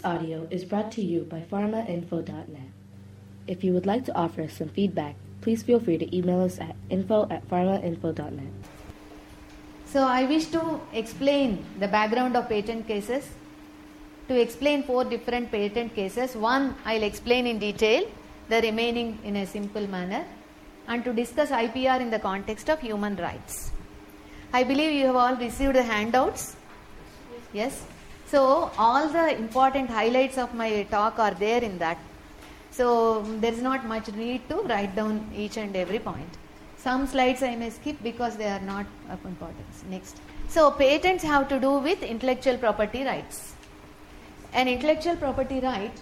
audio is brought to you by pharmainfo.net. If you would like to offer us some feedback, please feel free to email us at info@pharmainfo.net. So I wish to explain the background of patent cases. To explain 4 different patent cases, one I'll explain in detail, the remaining in a simple manner, and to discuss IPR in the context of human rights. I believe you have all received the handouts. Yes. So all the important highlights of my talk are there in that. So there is not much need to write down each and every point. Some slides I may skip because they are not of importance. Next. So patents have to do with intellectual property rights. An intellectual property right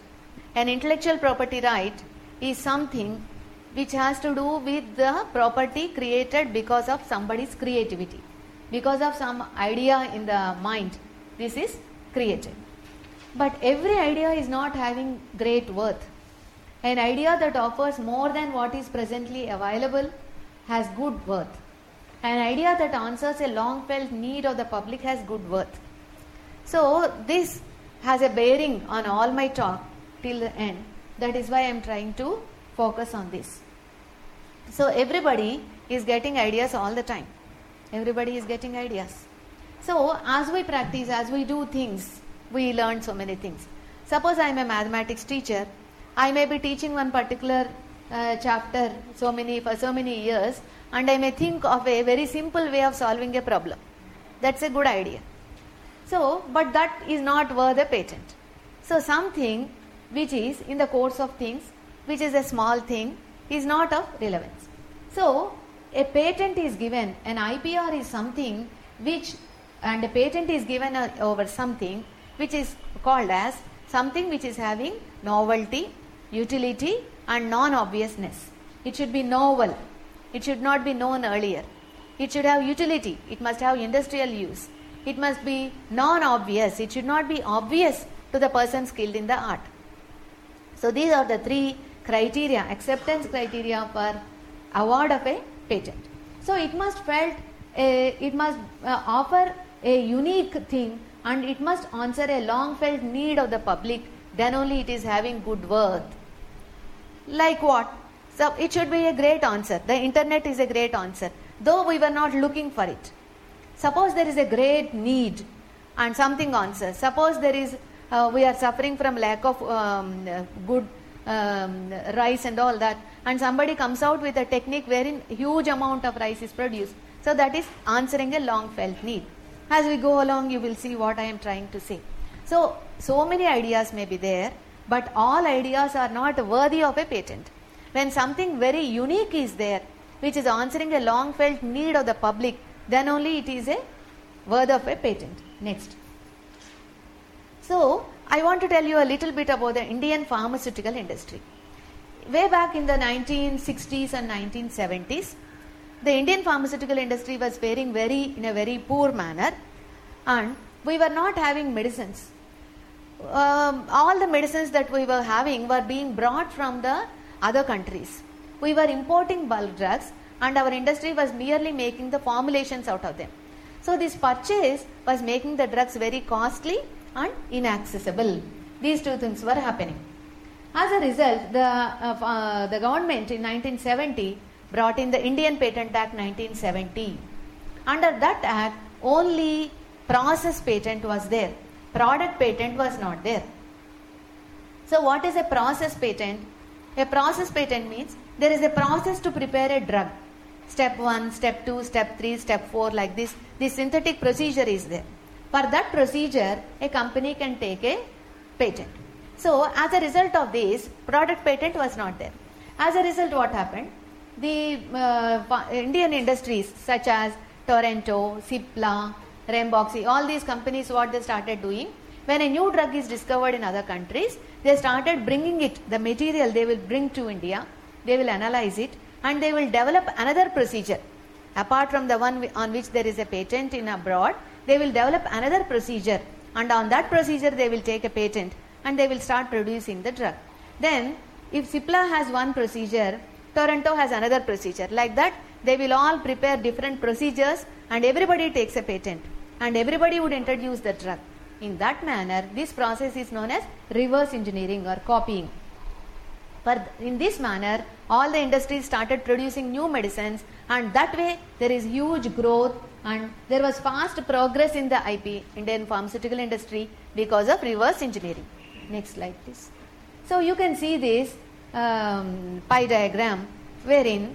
is something which has to do with the property created because of somebody's creativity, because of some idea in the mind. This is created. But every idea is not having great worth. An idea that offers more than what is presently available has good worth. An idea that answers a long felt need of the public has good worth. So this has a bearing on all my talk till the end. That is why I am trying to focus on this. So everybody is getting ideas all the time. Everybody is getting ideas. So as we practice, as we do things, we learn so many things. Suppose I am a mathematics teacher. I may be teaching one particular chapter for so many years, and I may think of a very simple way of solving a problem. That's a good idea. So, but that is not worth a patent. So something which is in the course of things, which is a small thing, is not of relevance. So a patent is given, an IPR is something which, and a patent is given over something which is called as something which is having novelty, utility and non-obviousness. It should be novel. It should not be known earlier. It should have utility. It must have industrial use. It must be non-obvious. It should not be obvious to the person skilled in the art. So these are the 3 criteria, acceptance criteria for award of a patent. So it must offer a unique thing, and it must answer a long felt need of the public. Then only it is having good worth. Like what? So it should be a great answer. The internet is a great answer, though we were not looking for it. Suppose there is a great need and something answers. Suppose there is we are suffering from lack of good rice and all that, and somebody comes out with a technique wherein huge amount of rice is produced. So that is answering a long felt need. As we go along, you will see what I am trying to say. So many ideas may be there, but all ideas are not worthy of a patent. When something very unique is there, which is answering a long felt need of the public, then only it is a worth of a patent. Next. So I want to tell you a little bit about the Indian pharmaceutical industry. Way back in the 1960s and 1970s, the Indian pharmaceutical industry was faring in a very poor manner, and we were not having medicines. All the medicines that we were having were being brought from the other countries. We were importing bulk drugs, and our industry was merely making the formulations out of them. So this purchase was making the drugs very costly and inaccessible. These 2 things were happening. As a result, the government in 1970 brought in the Indian Patent Act 1970. Under that act, only process patent was there. Product patent was not there. So what is a process patent? A process patent means there is a process to prepare a drug. Step 1, step 2, step 3, step 4, like this. This synthetic procedure is there. For that procedure, a company can take a patent. So as a result of this, product patent was not there. As a result, what happened? The Indian industries such as Torrento, Cipla, Remboxy, all these companies, what they started doing, when a new drug is discovered in other countries, they started bringing it, the material they will bring to India, they will analyze it, and they will develop another procedure. Apart from the one on which there is a patent in abroad, they will develop another procedure, and on that procedure they will take a patent, and they will start producing the drug. Then if Cipla has one procedure, Torrento has another procedure. Like that, they will all prepare different procedures, and everybody takes a patent, and everybody would introduce the drug. In that manner, this process is known as reverse engineering or copying. In this manner, all the industries started producing new medicines, and that way there is huge growth and there was fast progress in the IP, Indian pharmaceutical industry, because of reverse engineering. Next slide please. So you can see this pie diagram wherein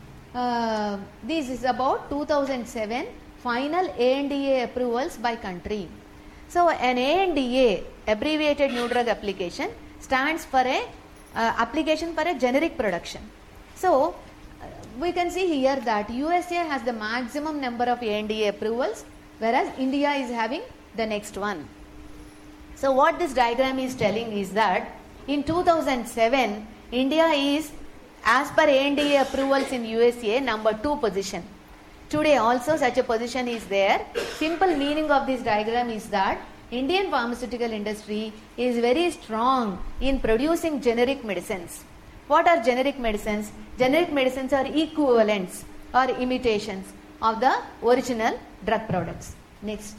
this is about 2007 final ANDA approvals by country. So an ANDA, abbreviated new drug application, stands for a application for a generic production. So we can see here that USA has the maximum number of ANDA approvals, whereas India is having the next one. So what this diagram is telling is that in 2007, India is, as per ANDA approvals in USA, number 2 position. Today also such a position is there. Simple meaning of this diagram is that Indian pharmaceutical industry is very strong in producing generic medicines. What are generic medicines? Generic medicines are equivalents or imitations of the original drug products. Next.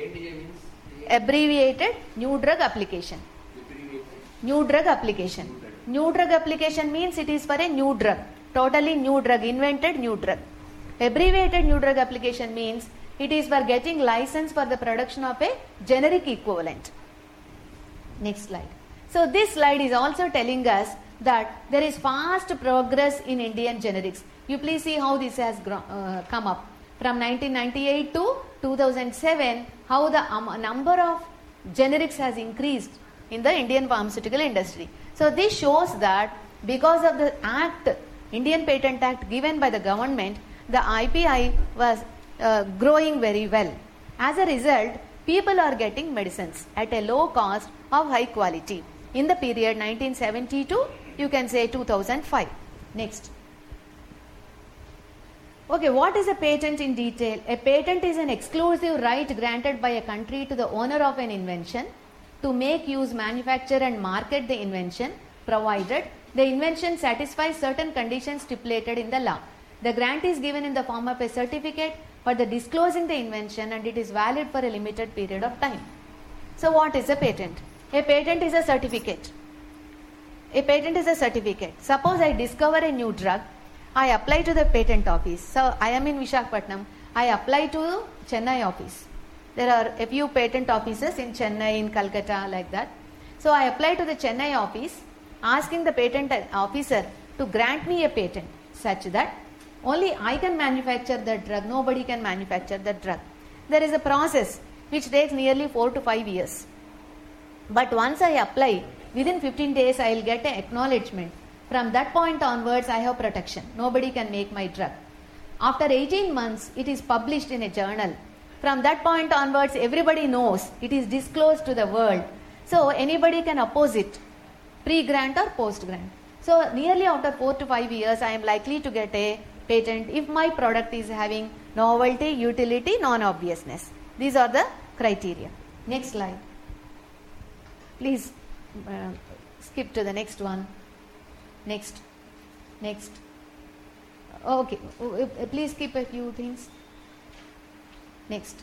Abbreviated new drug application. New drug application. New drug application means it is for a new drug. Totally new drug, invented new drug. Abbreviated new drug application means it is for getting license for the production of a generic equivalent. Next slide. So this slide is also telling us that there is fast progress in Indian generics. You please see how this has come up. From 1998 to 2007, how the number of generics has increased in the Indian pharmaceutical industry. So this shows that because of the act, Indian Patent Act given by the government, the IPI was growing very well. As a result, people are getting medicines at a low cost of high quality in the period 1970 to, you can say, 2005. Next. Okay, what is a patent in detail? A patent is an exclusive right granted by a country to the owner of an invention to make, use, manufacture and market the invention, provided the invention satisfies certain conditions stipulated in the law. The grant is given in the form of a certificate for the disclosing the invention, and it is valid for a limited period of time. So what is a patent? A patent is a certificate. A patent is a certificate. Suppose I discover a new drug, I apply to the patent office. So I am in Visakhapatnam, I apply to Chennai office. There are a few patent offices in Chennai, in Calcutta, like that. So I apply to the Chennai office asking the patent officer to grant me a patent such that only I can manufacture that drug, nobody can manufacture that drug. There is a process which takes nearly 4 to 5 years. But once I apply, within 15 days I will get an acknowledgement. From that point onwards I have protection. Nobody can make my drug. After 18 months it is published in a journal. From that point onwards everybody knows, it is disclosed to the world. So anybody can oppose it, pre-grant or post-grant. So nearly after 4 to 5 years I am likely to get a patent if my product is having novelty, utility, non-obviousness. These are the criteria. Next slide. Please skip to the next one. Next. Okay, please skip a few things. Next.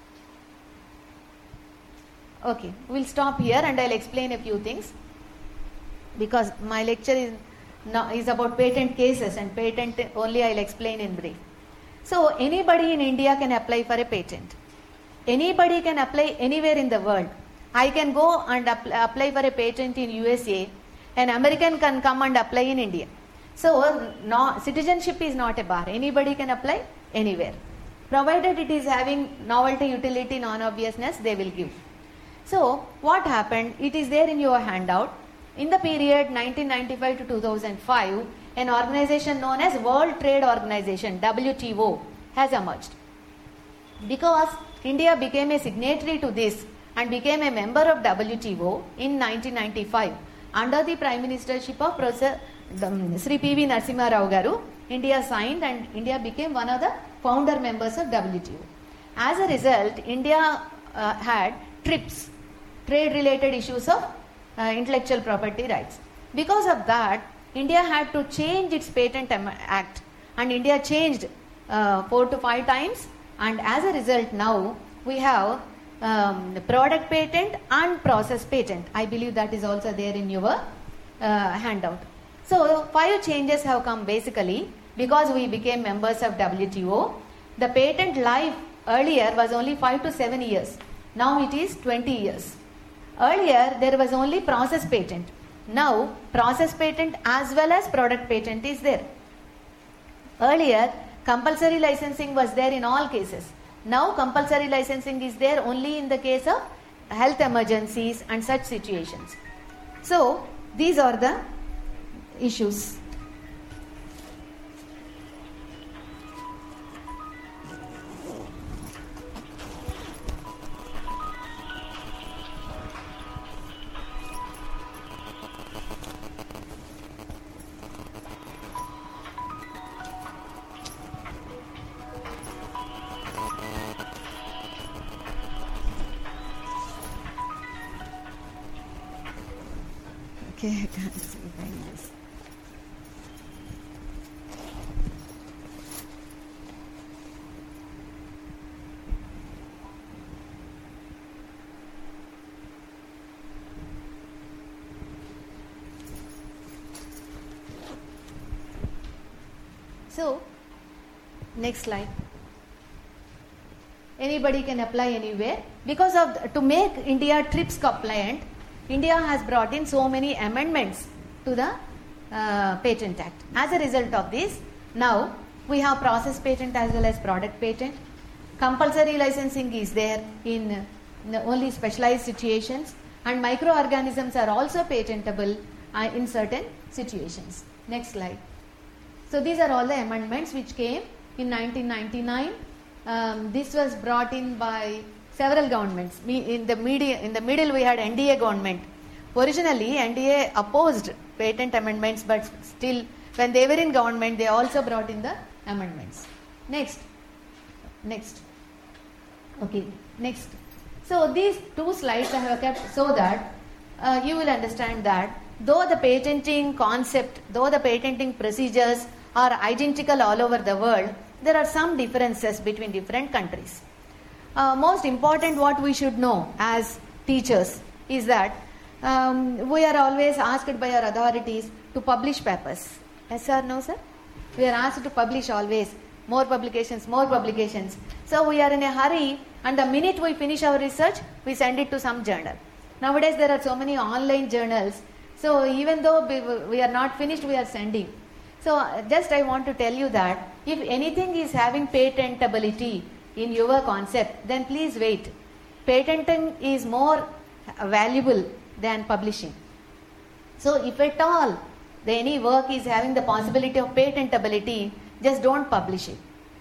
Okay, we'll stop here and I'll explain a few things, because my lecture is about patent cases, and patent only I'll explain in brief. So anybody in India can apply for a patent. Anybody can apply anywhere in the world. I can go and apply for a patent in USA. An American can come and apply in India. So citizenship is not a bar. Anybody can apply anywhere. Provided it is having novelty, utility, non-obviousness, they will give. So what happened? It is there in your handout. In the period 1995 to 2005, an organization known as World Trade Organization, WTO, has emerged. Because India became a signatory to this and became a member of WTO in 1995, under the Prime Ministership of Professor Sri P.V. Narasimha Rao Garu, India signed and India became one of the founder members of WTO. As a result, India had TRIPS, trade related issues of intellectual property rights. Because of that, India had to change its Patent Act, and India changed 4 to 5 times, and as a result now we have product patent and process patent. I believe that is also there in your handout. So 5 changes have come basically because we became members of WTO. The patent life earlier was only 5 to 7 years. Now it is 20 years. Earlier there was only process patent. Now process patent as well as product patent is there. Earlier compulsory licensing was there in all cases. Now compulsory licensing is there only in the case of health emergencies and such situations. So these are the issues. Okay, I can't see behind this. So, next slide. Anybody can apply anywhere because of to make India TRIPS compliant. India has brought in so many amendments to the Patent Act. As a result of this, now we have process patent as well as product patent. Compulsory licensing is there in only specialized situations, and microorganisms are also patentable in certain situations. Next slide. So these are all the amendments which came in 1999. This was brought in by several governments. In the middle we had NDA government. Originally NDA opposed patent amendments, but still when they were in government they also brought in the amendments. Next. Okay, next. So these 2 slides I have kept so that you will understand that though the patenting concept, though the patenting procedures are identical all over the world, there are some differences between different countries. Most important what we should know as teachers is that we are always asked by our authorities to publish papers. Yes or no, sir? We are asked to publish always. More publications, more publications. So we are in a hurry, and the minute we finish our research, we send it to some journal. Nowadays there are so many online journals. So even though we are not finished, we are sending. So just I want to tell you that if anything is having patentability in your concept, then please wait. Patenting is more valuable than publishing. So if at all any work is having the possibility of patentability, just don't publish it.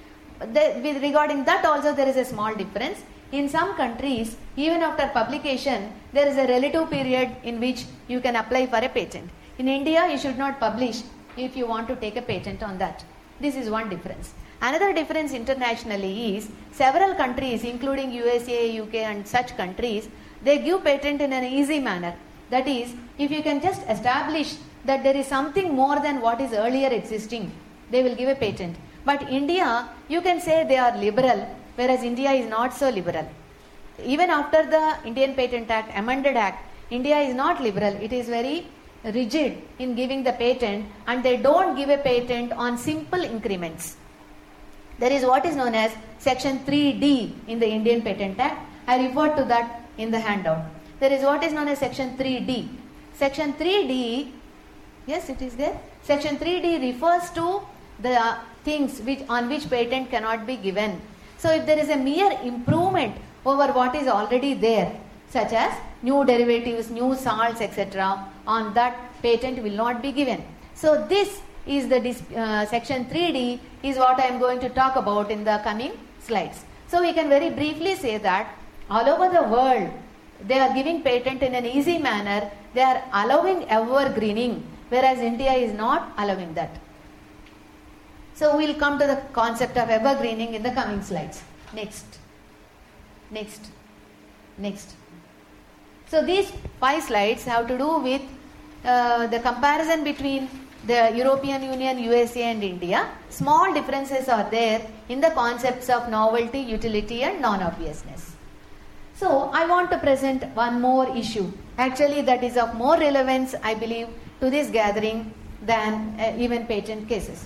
Regarding that also there is a small difference. In some countries, even after publication, there is a relative period in which you can apply for a patent. In India, you should not publish if you want to take a patent on that. This is one difference. Another difference internationally is several countries, including USA, UK and such countries, they give patent in an easy manner. That is, if you can just establish that there is something more than what is earlier existing, they will give a patent. But India, you can say they are liberal, whereas India is not so liberal. Even after the Indian Patent Act, amended act, India is not liberal. It is very rigid in giving the patent, and they don't give a patent on simple increments. There is what is known as section 3D in the Indian Patent Act. I referred to that in the handout. There is what is known as section 3D. Section 3D, yes, it is there. Section 3D refers to the things on which patent cannot be given. So if there is a mere improvement over what is already there, such as new derivatives, new salts, etc., on that patent will not be given. So this is the section 3D is what I am going to talk about in the coming slides. So we can very briefly say that all over the world they are giving patent in an easy manner. They are allowing evergreening, whereas India is not allowing that. So we will come to the concept of evergreening in the coming slides. Next. So these 5 slides have to do with the comparison between the European Union, USA and India. Small differences are there in the concepts of novelty, utility and non-obviousness. So I want to present one more issue. Actually, that is of more relevance, I believe, to this gathering than even patent cases.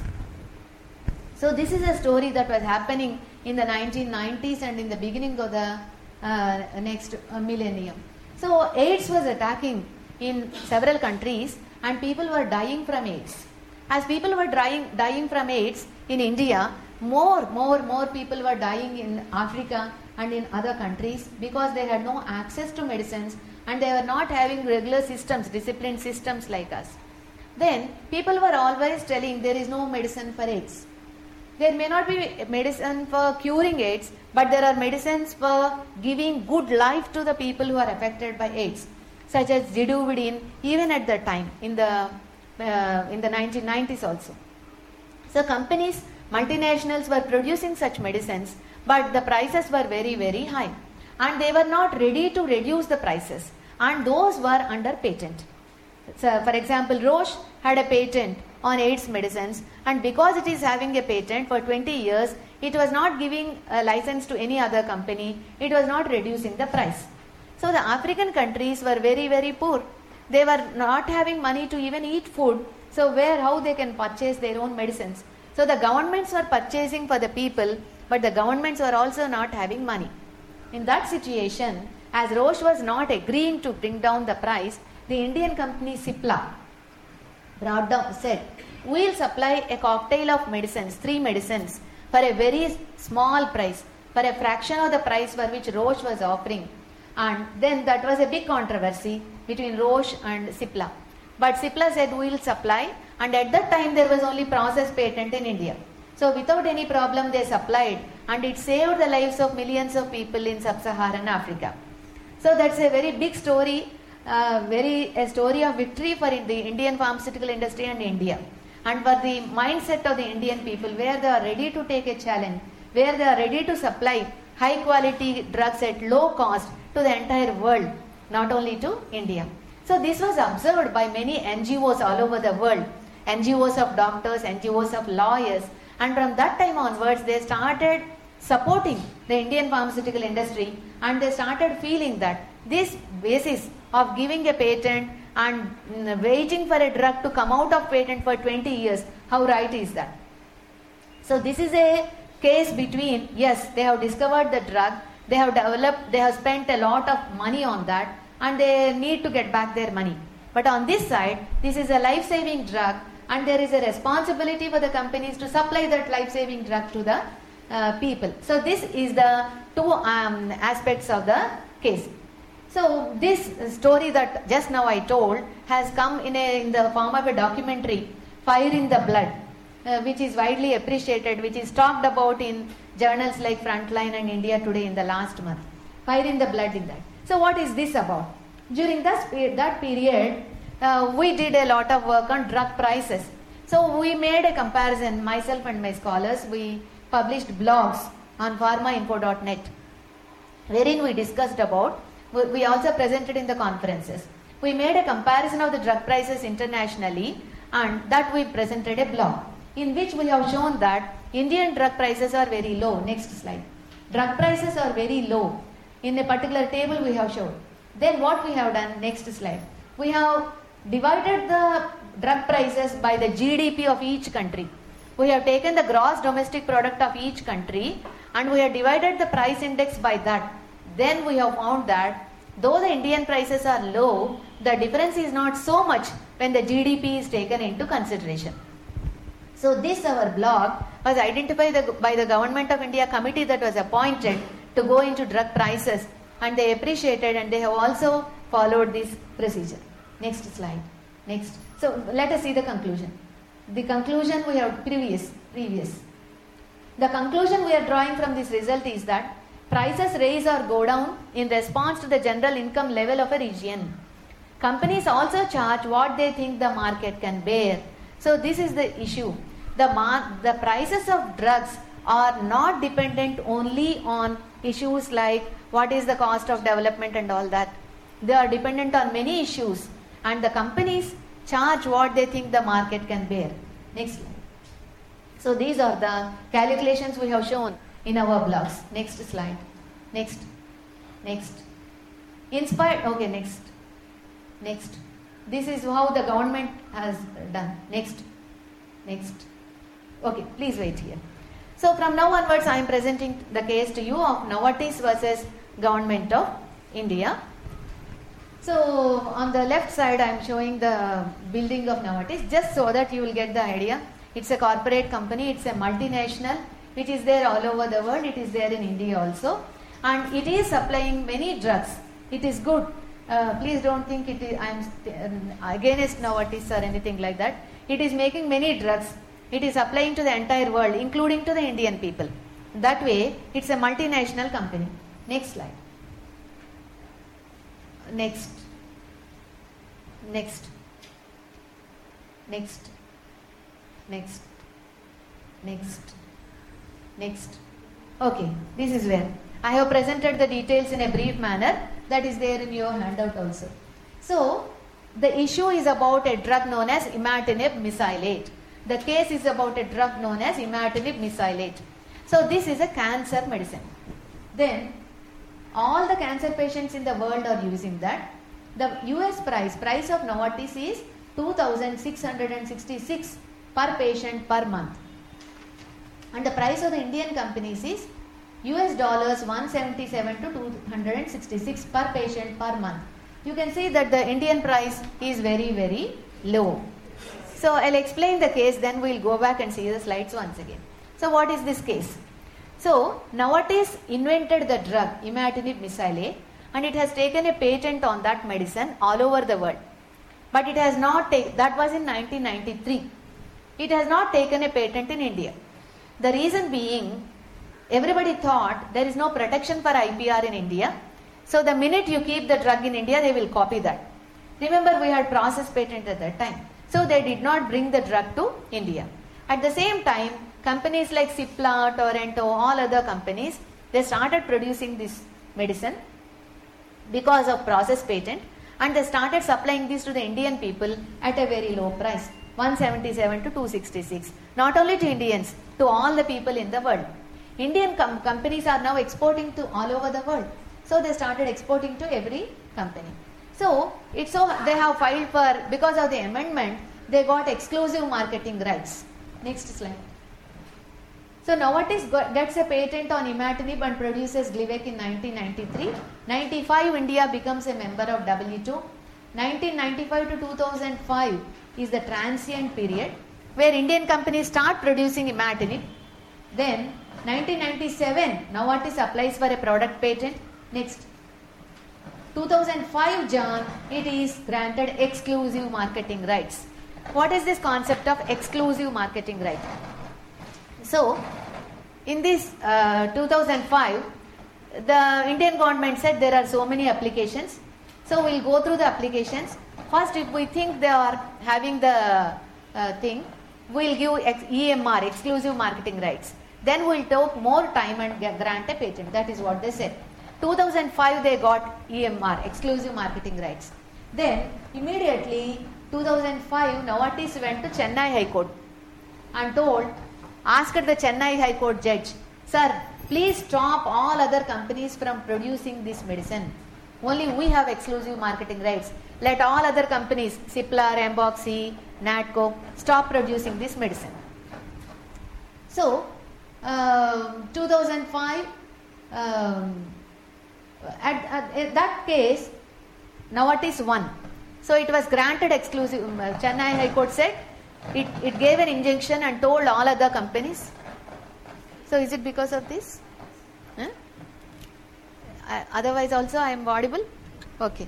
So this is a story that was happening in the 1990s and in the beginning of the next millennium. So AIDS was attacking in several countries and people were dying from AIDS. As people were dying from AIDS in India, more people were dying in Africa and in other countries because they had no access to medicines and they were not having regular systems, disciplined systems like us. Then people were always telling there is no medicine for AIDS. There may not be medicine for curing AIDS, but there are medicines for giving good life to the people who are affected by AIDS, such as Zidovudine, even at that time in the 1990s also. So companies, multinationals were producing such medicines, but the prices were very, very high, and they were not ready to reduce the prices, and those were under patent. So, for example, Roche had a patent on AIDS medicines, and because it is having a patent for 20 years, it was not giving a license to any other company, it was not reducing the price. So the African countries were very, very poor. They were not having money to even eat food, so how they can purchase their own medicines? So the governments were purchasing for the people, but the governments were also not having money. In that situation, as Roche was not agreeing to bring down the price, the Indian company Cipla said, we will supply a cocktail of medicines, 3 medicines, for a very small price, for a fraction of the price for which Roche was offering. And then that was a big controversy between Roche and Cipla. But Cipla said we will supply, and at that time there was only process patent in India. So without any problem they supplied, and it saved the lives of millions of people in sub-Saharan Africa. So that's a very big story, a story of victory for the Indian pharmaceutical industry and India, and for the mindset of the Indian people, where they are ready to take a challenge, where they are ready to supply high quality drugs at low cost to the entire world, not only to India. So this was observed by many NGOs all over the world, NGOs of doctors, NGOs of lawyers, and from that time onwards they started supporting the Indian pharmaceutical industry, and they started feeling that this basis of giving a patent and waiting for a drug to come out of patent for 20 years, how right is that? So this is a case between, yes, they have discovered the drug, they have developed, they have spent a lot of money on that, and they need to get back their money. But on this side, this is a life-saving drug, and there is a responsibility for the companies to supply that life-saving drug to the people. So this is the 2 aspects of the case. So this story that just now I told has come in the form of a documentary, Fire in the Blood, which is widely appreciated, which is talked about in journals like Frontline and India Today in the last month. Fire in the Blood in that. So what is this about? During that period, we did a lot of work on drug prices. So we made a comparison, myself and my scholars, we published blogs on pharmainfo.net, wherein we discussed about, we also presented in the conferences. We made a comparison of the drug prices internationally, and that we presented a blog, in which we have shown that Indian drug prices are very low. Next slide. Drug prices are very low. In a particular table we have shown. Then what we have done, next slide. We have divided the drug prices by the GDP of each country. We have taken the gross domestic product of each country and we have divided the price index by that. Then we have found that though the Indian prices are low, the difference is not so much when the GDP is taken into consideration. So this our blog was identified by the Government of India committee that was appointed to go into drug prices, and they appreciated and they have also followed this procedure. Next slide. Next. So let us see the conclusion. The conclusion we have previous. The conclusion we are drawing from this result is that prices rise or go down in response to the general income level of a region. Companies also charge what they think the market can bear. So this is the issue. The prices of drugs are not dependent only on issues like what is the cost of development and all that. They are dependent on many issues, and the companies charge what they think the market can bear. Next slide. So these are the calculations we have shown in our blogs. Next slide. Next. Next. Inspired, okay, next. Next. This is how the government has done. Next. Next. Okay, please wait here. So from now onwards, I am presenting the case to you of Novartis versus Government of India. So on the left side, I am showing the building of Novartis, just so that you will get the idea. It's a corporate company, it's a multinational, which is there all over the world. It is there in India also, and it is supplying many drugs. It is good. Please don't think it is, I am against Novartis or anything like that. It is making many drugs. It is supplying to the entire world, including to the Indian people. That way, it's a multinational company. Next slide. Next. Next. Next. Next. Next. Next. Okay, this is where I have presented the details in a brief manner. That is there in your handout also. So, the issue is about a drug known as imatinib mesylate. The case is about a drug known as imatinib mesylate. So, this is a cancer medicine. Then, all the cancer patients in the world are using that. The US price of Novartis is 2,666 per patient per month. And the price of the Indian companies is US dollars 177 to 266 per patient per month. You can see that the Indian price is very, very low. So I'll explain the case, then we'll go back and see the slides once again. So what is this case? So Novartis invented the drug imatinib mesylate, and it has taken a patent on that medicine all over the world. But it has not taken, that was in 1993. It has not taken a patent in India. The reason being, everybody thought there is no protection for IPR in India. So the minute you keep the drug in India, they will copy that. Remember, we had process patent at that time. So they did not bring the drug to India. At the same time, companies like Cipla, Torrento, all other companies, they started producing this medicine because of process patent, and they started supplying this to the Indian people at a very low price, 177 to 266. Not only to Indians, to all the people in the world. Indian companies are now exporting to all over the world. So they started exporting to every company. So they have filed for, because of the amendment, they got exclusive marketing rights. Next slide. So Novartis gets a patent on imatinib and produces Glivec in 1993. 95 India becomes a member of WTO. 1995 to 2005 is the transient period where Indian companies start producing imatinib. Then 1997 Novartis applies for a product patent. Next. 2005 Jan, it is granted exclusive marketing rights. What is this concept of exclusive marketing right? So, in this 2005, the Indian government said there are so many applications. So, we will go through the applications. First, if we think they are having the thing, we will give EMR, exclusive marketing rights. Then we will take more time and grant a patent. That is what they said. 2005 they got EMR, exclusive marketing rights. Then immediately 2005 Novartis went to Chennai High Court and asked the Chennai High Court judge, sir, please stop all other companies from producing this medicine. Only we have exclusive marketing rights. Let all other companies, Cipla, Ranbaxy, Natco, stop producing this medicine. So 2005 at that case, Novartis won. So it was granted exclusive. Chennai High Court said it gave an injunction and told all other companies. So is it because of this? Otherwise also I am audible? Okay.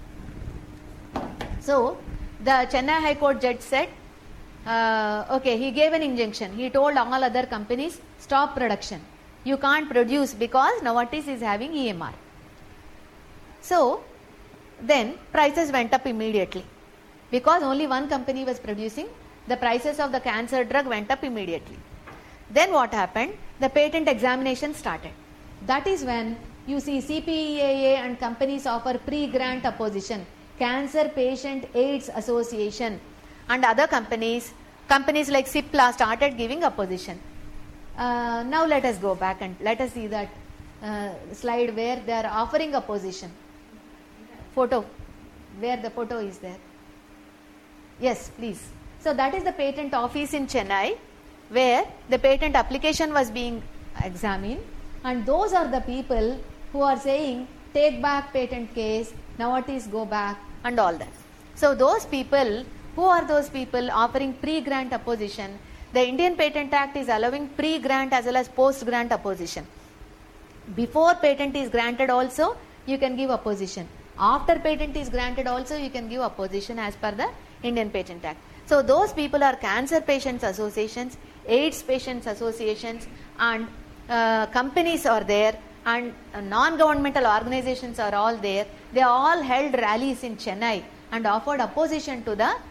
So the Chennai High Court judge said, okay, he gave an injunction. He told all other companies, stop production. You can't produce because Novartis is having EMR. So, then prices went up immediately. Because only one company was producing, the prices of the cancer drug went up immediately. Then what happened? The patent examination started. That is when you see CPEAA and companies offer pre-grant opposition. Cancer Patient AIDS Association and other companies like Cipla started giving opposition. Now let us go back and let us see that slide where they are offering a position. Photo, where the photo is there. Yes, please. So that is the patent office in Chennai, where the patent application was being examined, and those are the people who are saying take back patent case, Novartis go back, and all that. So those people, who are those people offering pre-grant opposition? The Indian Patent Act is allowing pre-grant as well as post-grant opposition. Before patent is granted also, you can give opposition. After patent is granted also, you can give opposition as per the Indian Patent Act. So those people are cancer patients associations, AIDS patients associations, and companies are there, and non-governmental organizations are all there. They all held rallies in Chennai and offered opposition to the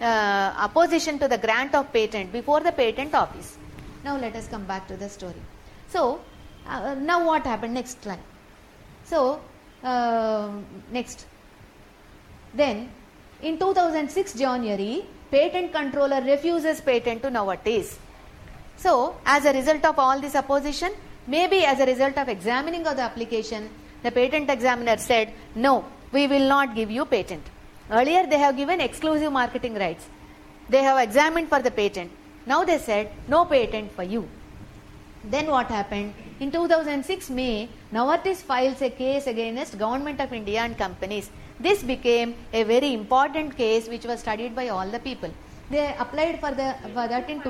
grant of patent before the patent office. Now let us come back to the story. So now what happened? Next slide. So next. Then in 2006 January, patent controller refuses patent to Novartis. So as a result of all this opposition, maybe as a result of examining of the application, the patent examiner said, no, we will not give you patent. Earlier they have given exclusive marketing rights. They have examined for the patent. Now they said, no patent for you. Then what happened? In 2006 May, Novartis files a case against Government of India and companies. This became a very important case which was studied by all the people. They applied for that in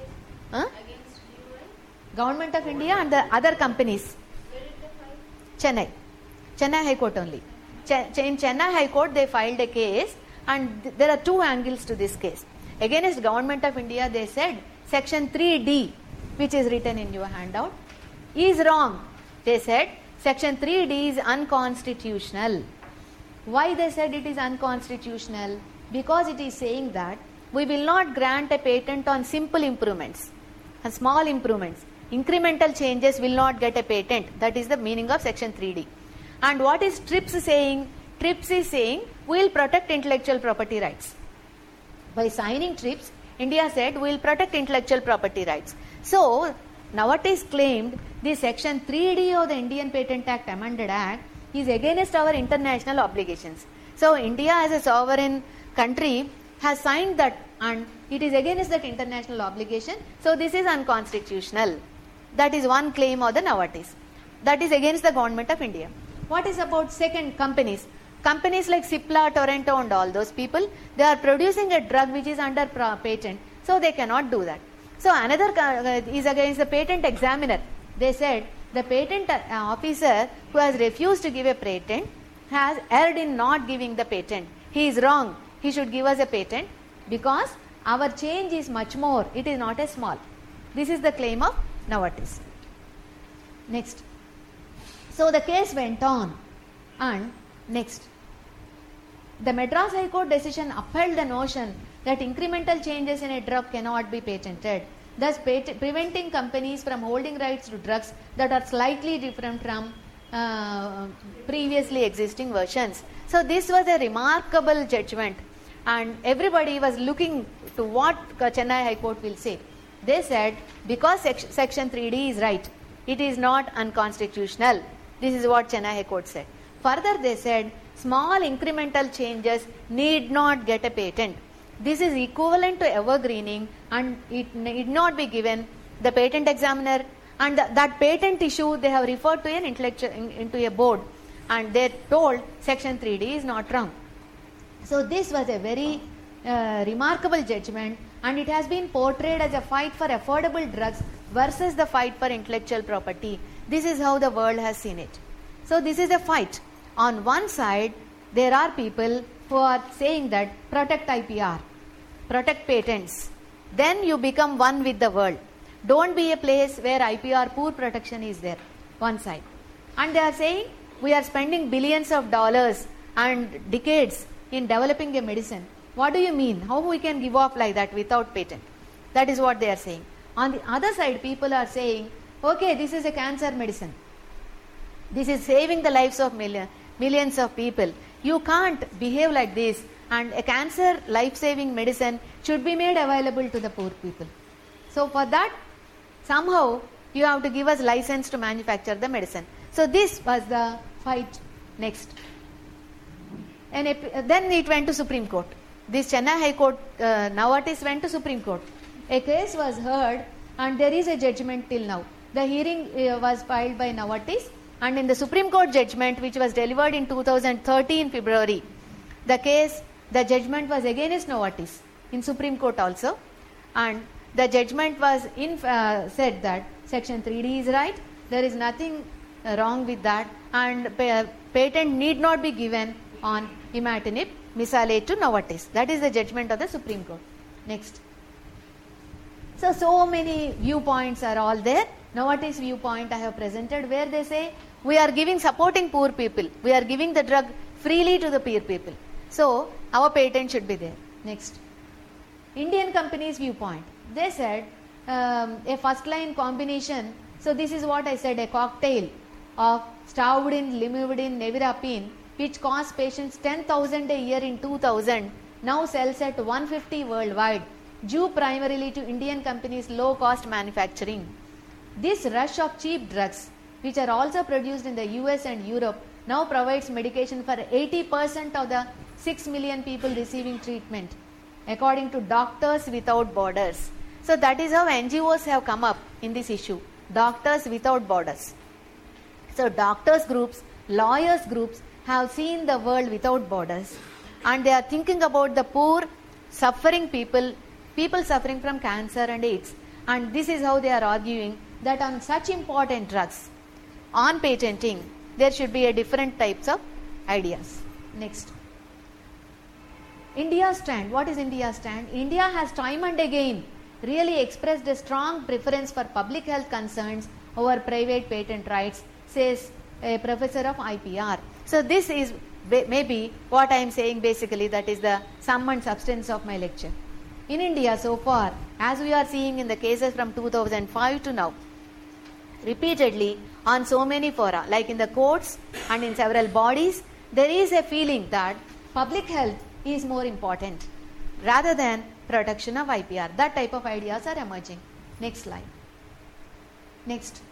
Government of India and the other companies. Chennai High Court only. In Chennai High Court they filed a case, and there are two angles to this case. Against Government of India they said section 3D, which is written in your handout, is wrong. They said section 3D is unconstitutional. Why they said it is unconstitutional? Because it is saying that we will not grant a patent on simple improvements and small improvements. Incremental changes will not get a patent. That is the meaning of section 3D. And what is TRIPS saying? TRIPS is saying we will protect intellectual property rights. By signing TRIPS, India said we will protect intellectual property rights. So Novartis claimed the section 3D of the Indian Patent Act Amended Act is against our international obligations. So India as a sovereign country has signed that, and it is against that international obligation. So this is unconstitutional. That is one claim of the Novartis. That is against the Government of India. What is about second companies? Companies like Cipla, Torrento and all those people, they are producing a drug which is under patent. So they cannot do that. So another is against the patent examiner. They said the patent officer who has refused to give a patent has erred in not giving the patent. He is wrong. He should give us a patent because our change is much more. It is not a small. This is the claim of Novartis. Next. So the case went on, and next. The Madras High Court decision upheld the notion that incremental changes in a drug cannot be patented, thus preventing companies from holding rights to drugs that are slightly different from previously existing versions. So this was a remarkable judgment, and everybody was looking to what Chennai High Court will say. They said because section 3D is right, it is not unconstitutional. This is what Chennai High Court said. Further they said small incremental changes need not get a patent. This is equivalent to evergreening, and it need not be given. The patent examiner and that patent issue they have referred to an intellectual into a board, and they told section 3D is not wrong. So this was a very remarkable judgment, and it has been portrayed as a fight for affordable drugs versus the fight for intellectual property. This is how the world has seen it. So this is a fight. On one side, there are people who are saying that protect IPR, protect patents. Then you become one with the world. Don't be a place where IPR poor protection is there. One side. And they are saying we are spending billions of dollars and decades in developing a medicine. What do you mean? How we can give up like that without patent? That is what they are saying. On the other side, people are saying, okay, this is a cancer medicine. This is saving the lives of millions of people. You can't behave like this, and a cancer life-saving medicine should be made available to the poor people. So for that, somehow you have to give us license to manufacture the medicine. So this was the fight. Next. And then it went to Supreme Court. This Chennai High Court, Novartis went to Supreme Court. A case was heard and there is a judgment till now. The hearing was filed by Novartis, and in the Supreme Court judgment, which was delivered in 2013 February, the judgment was against Novartis in Supreme Court also, and the judgment was said that Section 3D is right, there is nothing wrong with that, and patent need not be given on imatinib mesylate to Novartis. That is the judgment of the Supreme Court. Next. So many viewpoints are all there. Novartis viewpoint I have presented, where they say we are supporting poor people. We are giving the drug freely to the poor people. So our patent should be there. Next. Indian companies viewpoint. They said a first line combination. So this is what I said, a cocktail of stavudine, limivudine, nevirapine, which cost patients 10,000 a year in 2000, now sells at 150 worldwide, due primarily to Indian companies' low cost manufacturing. This rush of cheap drugs, which are also produced in the US and Europe, now provides medication for 80% of the 6 million people receiving treatment, according to Doctors Without Borders. So that is how NGOs have come up in this issue, Doctors Without Borders. So doctors groups, lawyers groups have seen the world without borders, and they are thinking about the poor, suffering people suffering from cancer and AIDS. And this is how they are arguing that on such important drugs, on patenting, there should be a different types of ideas. Next. India's stand. What is India's stand? India has time and again really expressed a strong preference for public health concerns over private patent rights, says a professor of IPR. So this is maybe what I am saying basically, that is the sum and substance of my lecture. In India so far, as we are seeing in the cases from 2005 to now, repeatedly on so many fora, like in the courts and in several bodies, there is a feeling that public health is more important rather than protection of IPR. That type of ideas are emerging. Next slide. Next.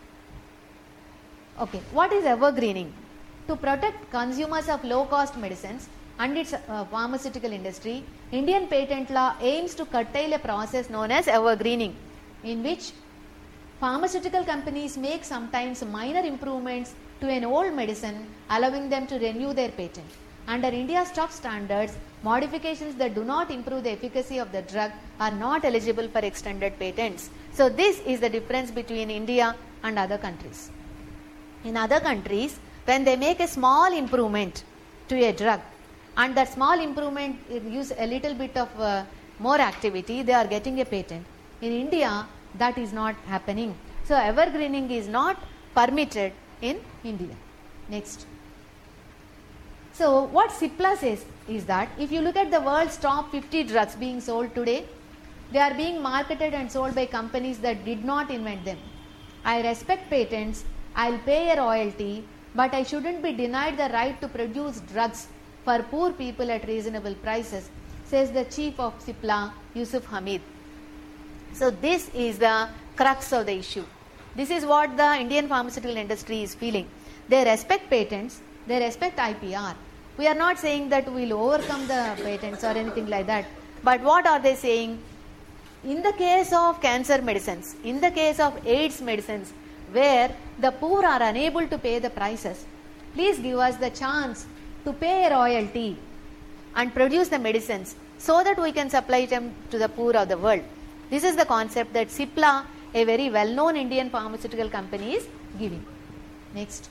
Okay, what is evergreening? To protect consumers of low-cost medicines and its pharmaceutical industry, Indian patent law aims to curtail a process known as evergreening, in which pharmaceutical companies make sometimes minor improvements to an old medicine, allowing them to renew their patent. Under India's tough standards, modifications that do not improve the efficacy of the drug are not eligible for extended patents. So this is the difference between India and other countries. In other countries, when they make a small improvement to a drug, and that small improvement gives a little bit of more activity, they are getting a patent. In India, that is not happening. So evergreening is not permitted in India. Next. So what Cipla says is that if you look at the world's top 50 drugs being sold today, they are being marketed and sold by companies that did not invent them. I respect patents, I'll pay a royalty, but I shouldn't be denied the right to produce drugs for poor people at reasonable prices, says the chief of Cipla, Yusuf Hamid. So this is the crux of the issue. This is what the Indian pharmaceutical industry is feeling. They respect patents, they respect IPR. We are not saying that we will overcome the patents or anything like that. But what are they saying? In the case of cancer medicines, in the case of AIDS medicines, where the poor are unable to pay the prices, please give us the chance to pay a royalty and produce the medicines so that we can supply them to the poor of the world. This is the concept that Cipla, a very well-known Indian pharmaceutical company, is giving. Next.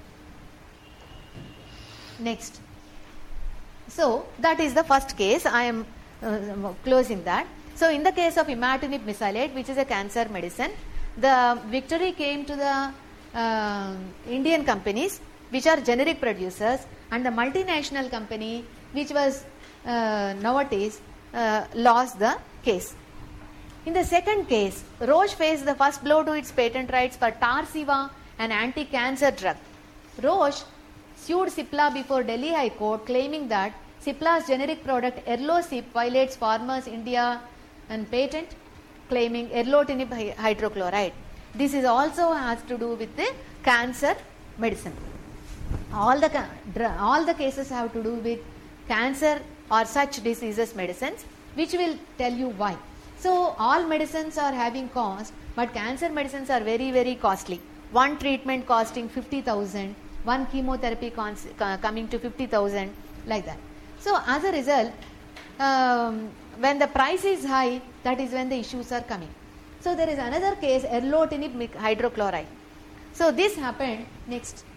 Next. So that is the first case. I am closing that. So in the case of imatinib mesylate, which is a cancer medicine, the victory came to the Indian companies, which are generic producers, and the multinational company, which was Novartis, lost the case. In the second case, Roche faced the first blow to its patent rights for Tarceva, an anti-cancer drug. Roche sued Cipla before Delhi High Court, claiming that Cipla's generic product Erlocip violates Farmers India and patent, claiming erlotinib hydrochloride. This is also has to do with the cancer medicine. All the cases have to do with cancer or such diseases medicines, which will tell you why. So all medicines are having cost, but cancer medicines are very, very costly. One treatment costing 50,000, one chemotherapy coming to 50,000, like that. So as a result, when the price is high, that is when the issues are coming. So there is another case, erlotinib hydrochloride. So this happened next.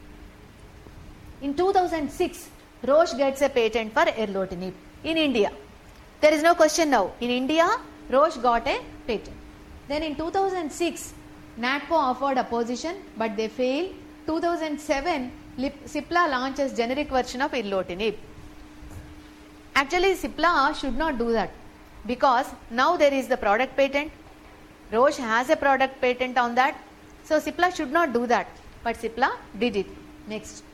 In 2006, Roche gets a patent for erlotinib in India. There is no question now. In India, Roche got a patent. Then in 2006, NATCO offered opposition, but they failed. 2007, Cipla launches generic version of erlotinib. Actually, Cipla should not do that, because now there is the product patent. Roche has a product patent on that. So Cipla should not do that, but Cipla did it. Next.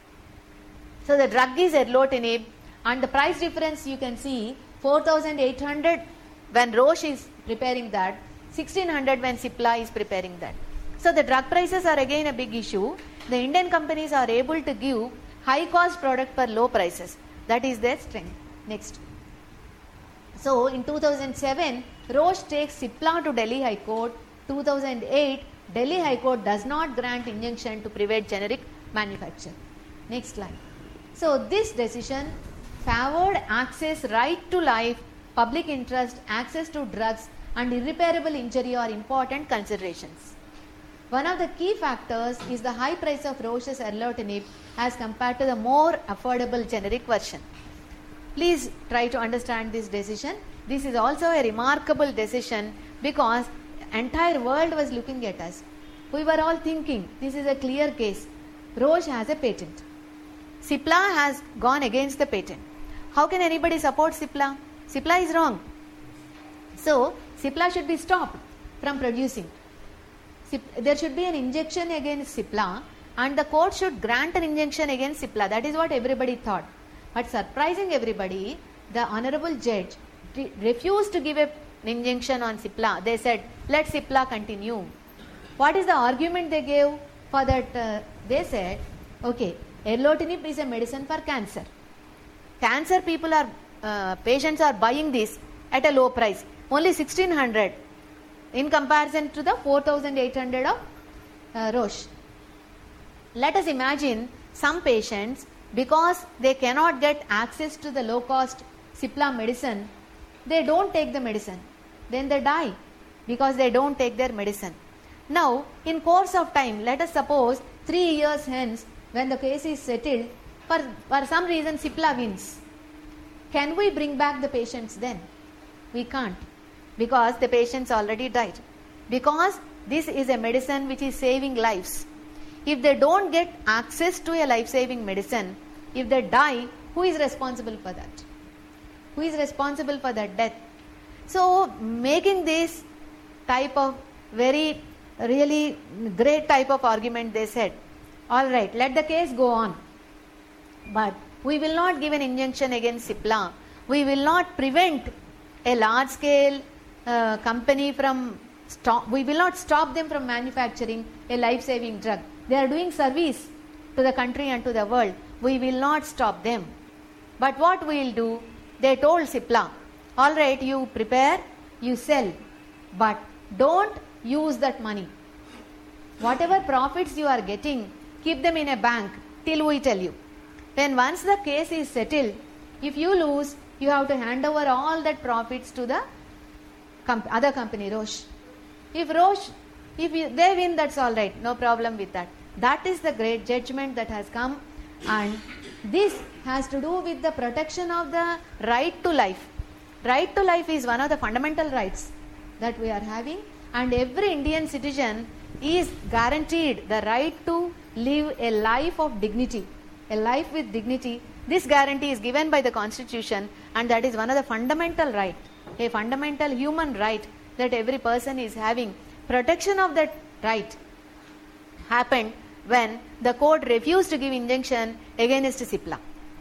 So the drug is erlotinib, and the price difference you can see 4,800 when Roche is preparing that, 1,600 when Cipla is preparing that. So the drug prices are again a big issue. The Indian companies are able to give high cost product for low prices. That is their strength. Next. So in 2007, Roche takes Cipla to Delhi High Court. 2008, Delhi High Court does not grant injunction to private generic manufacture. Next slide. So this decision favored access, right to life, public interest, access to drugs, and irreparable injury are important considerations. One of the key factors is the high price of Roche's erlotinib as compared to the more affordable generic version. Please try to understand this decision. This is also a remarkable decision because entire world was looking at us. We were all thinking this is a clear case. Roche has a patent. Cipla has gone against the patent. How can anybody support Cipla? Cipla is wrong. So Cipla should be stopped from producing. There should be an injunction against Cipla, and the court should grant an injunction against Cipla. That is what everybody thought. But surprising everybody, the honorable judge refused to give an injunction on Cipla. They said, let Cipla continue. What is the argument they gave for that? They said, okay, erlotinib is a medicine for cancer. Cancer people are, patients are buying this at a low price, only 1,600 in comparison to the 4,800 of Roche. Let us imagine some patients, because they cannot get access to the low cost Cipla medicine, they don't take the medicine. Then they die because they don't take their medicine. Now, in course of time, let us suppose 3 years hence, when the case is settled, for some reason Cipla wins. Can we bring back the patients then? We can't, because the patients already died. Because this is a medicine which is saving lives. If they don't get access to a life-saving medicine, if they die, who is responsible for that? Who is responsible for that death? So, making this type of really great type of argument, they said, all right, let the case go on. But we will not give an injunction against Cipla. We will not prevent a large-scale company from we will not stop them from manufacturing a life-saving drug. They are doing service to the country and to the world. We will not stop them. But what we will do, they told Cipla, all right, you prepare, you sell, but don't use that money. Whatever profits you are getting, keep them in a bank till we tell you. Then once the case is settled, if you lose, you have to hand over all that profits to the other company, Roche. If they win, that's all right, no problem with that. That is the great judgment that has come, and this has to do with the protection of the right to life. Right to life is one of the fundamental rights that we are having, and every Indian citizen is guaranteed the right to live a life of dignity, a life with dignity. This guarantee is given by the Constitution, and that is one of the fundamental right, a fundamental human right that every person is having. Protection of that right happened when the court refused to give injunction against Cipla.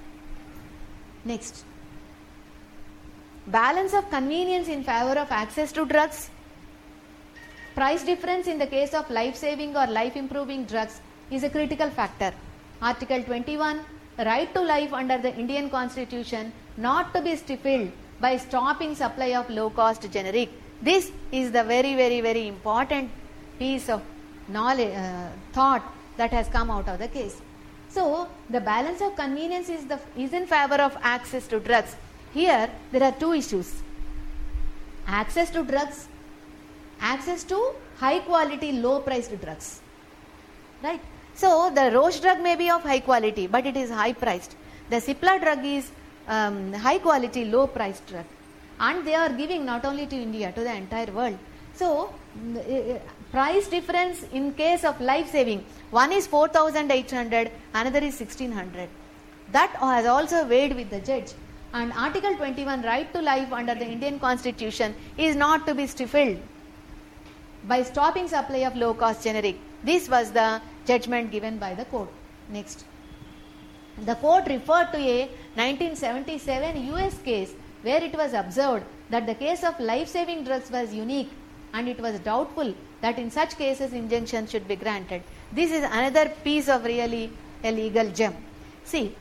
Next. Balance of convenience in favor of access to drugs. Price difference in the case of life-saving or life-improving drugs is a critical factor. Article 21, right to life under the Indian Constitution not to be stifled by stopping supply of low-cost generic. This is the very, very, very important piece of knowledge, thought that has come out of the case. So, the balance of convenience is in favor of access to drugs. Here, there are two issues. Access to drugs, access to high quality, low priced drugs. Right? So, the Roche drug may be of high quality, but it is high priced. The Cipla drug is high quality, low priced drug. And they are giving not only to India, to the entire world. So, price difference in case of life saving, one is 4,800, another is 1,600. That has also weighed with the judge. And Article 21, right to life under the Indian Constitution, is not to be stifled by stopping supply of low cost generic. This was the judgment given by the court. Next. The court referred to a 1977 US case where it was observed that the case of life-saving drugs was unique and it was doubtful that in such cases injunction should be granted. This is another piece of really a legal gem. See,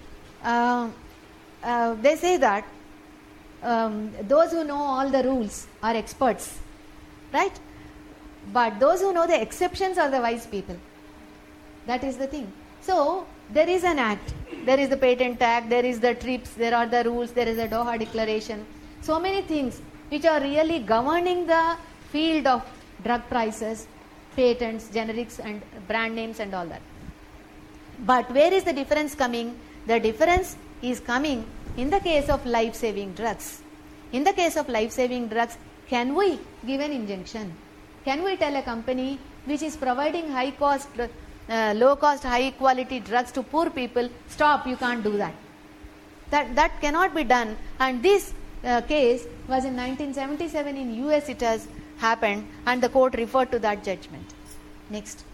they say that those who know all the rules are experts, right? But those who know the exceptions are the wise people. That is the thing. So, there is an act, there is the Patent Act, there is the TRIPS, there are the rules, there is the Doha Declaration. So many things which are really governing the field of drug prices, patents, generics and brand names and all that. But where is the difference coming? The difference is coming in the case of life-saving drugs. In the case of life-saving drugs, can we give an injunction? Can we tell a company which is providing high-cost, low-cost, high-quality drugs to poor people, stop, you can't do that. That cannot be done. And this case was in 1977 in US it has happened and the court referred to that judgment. Next.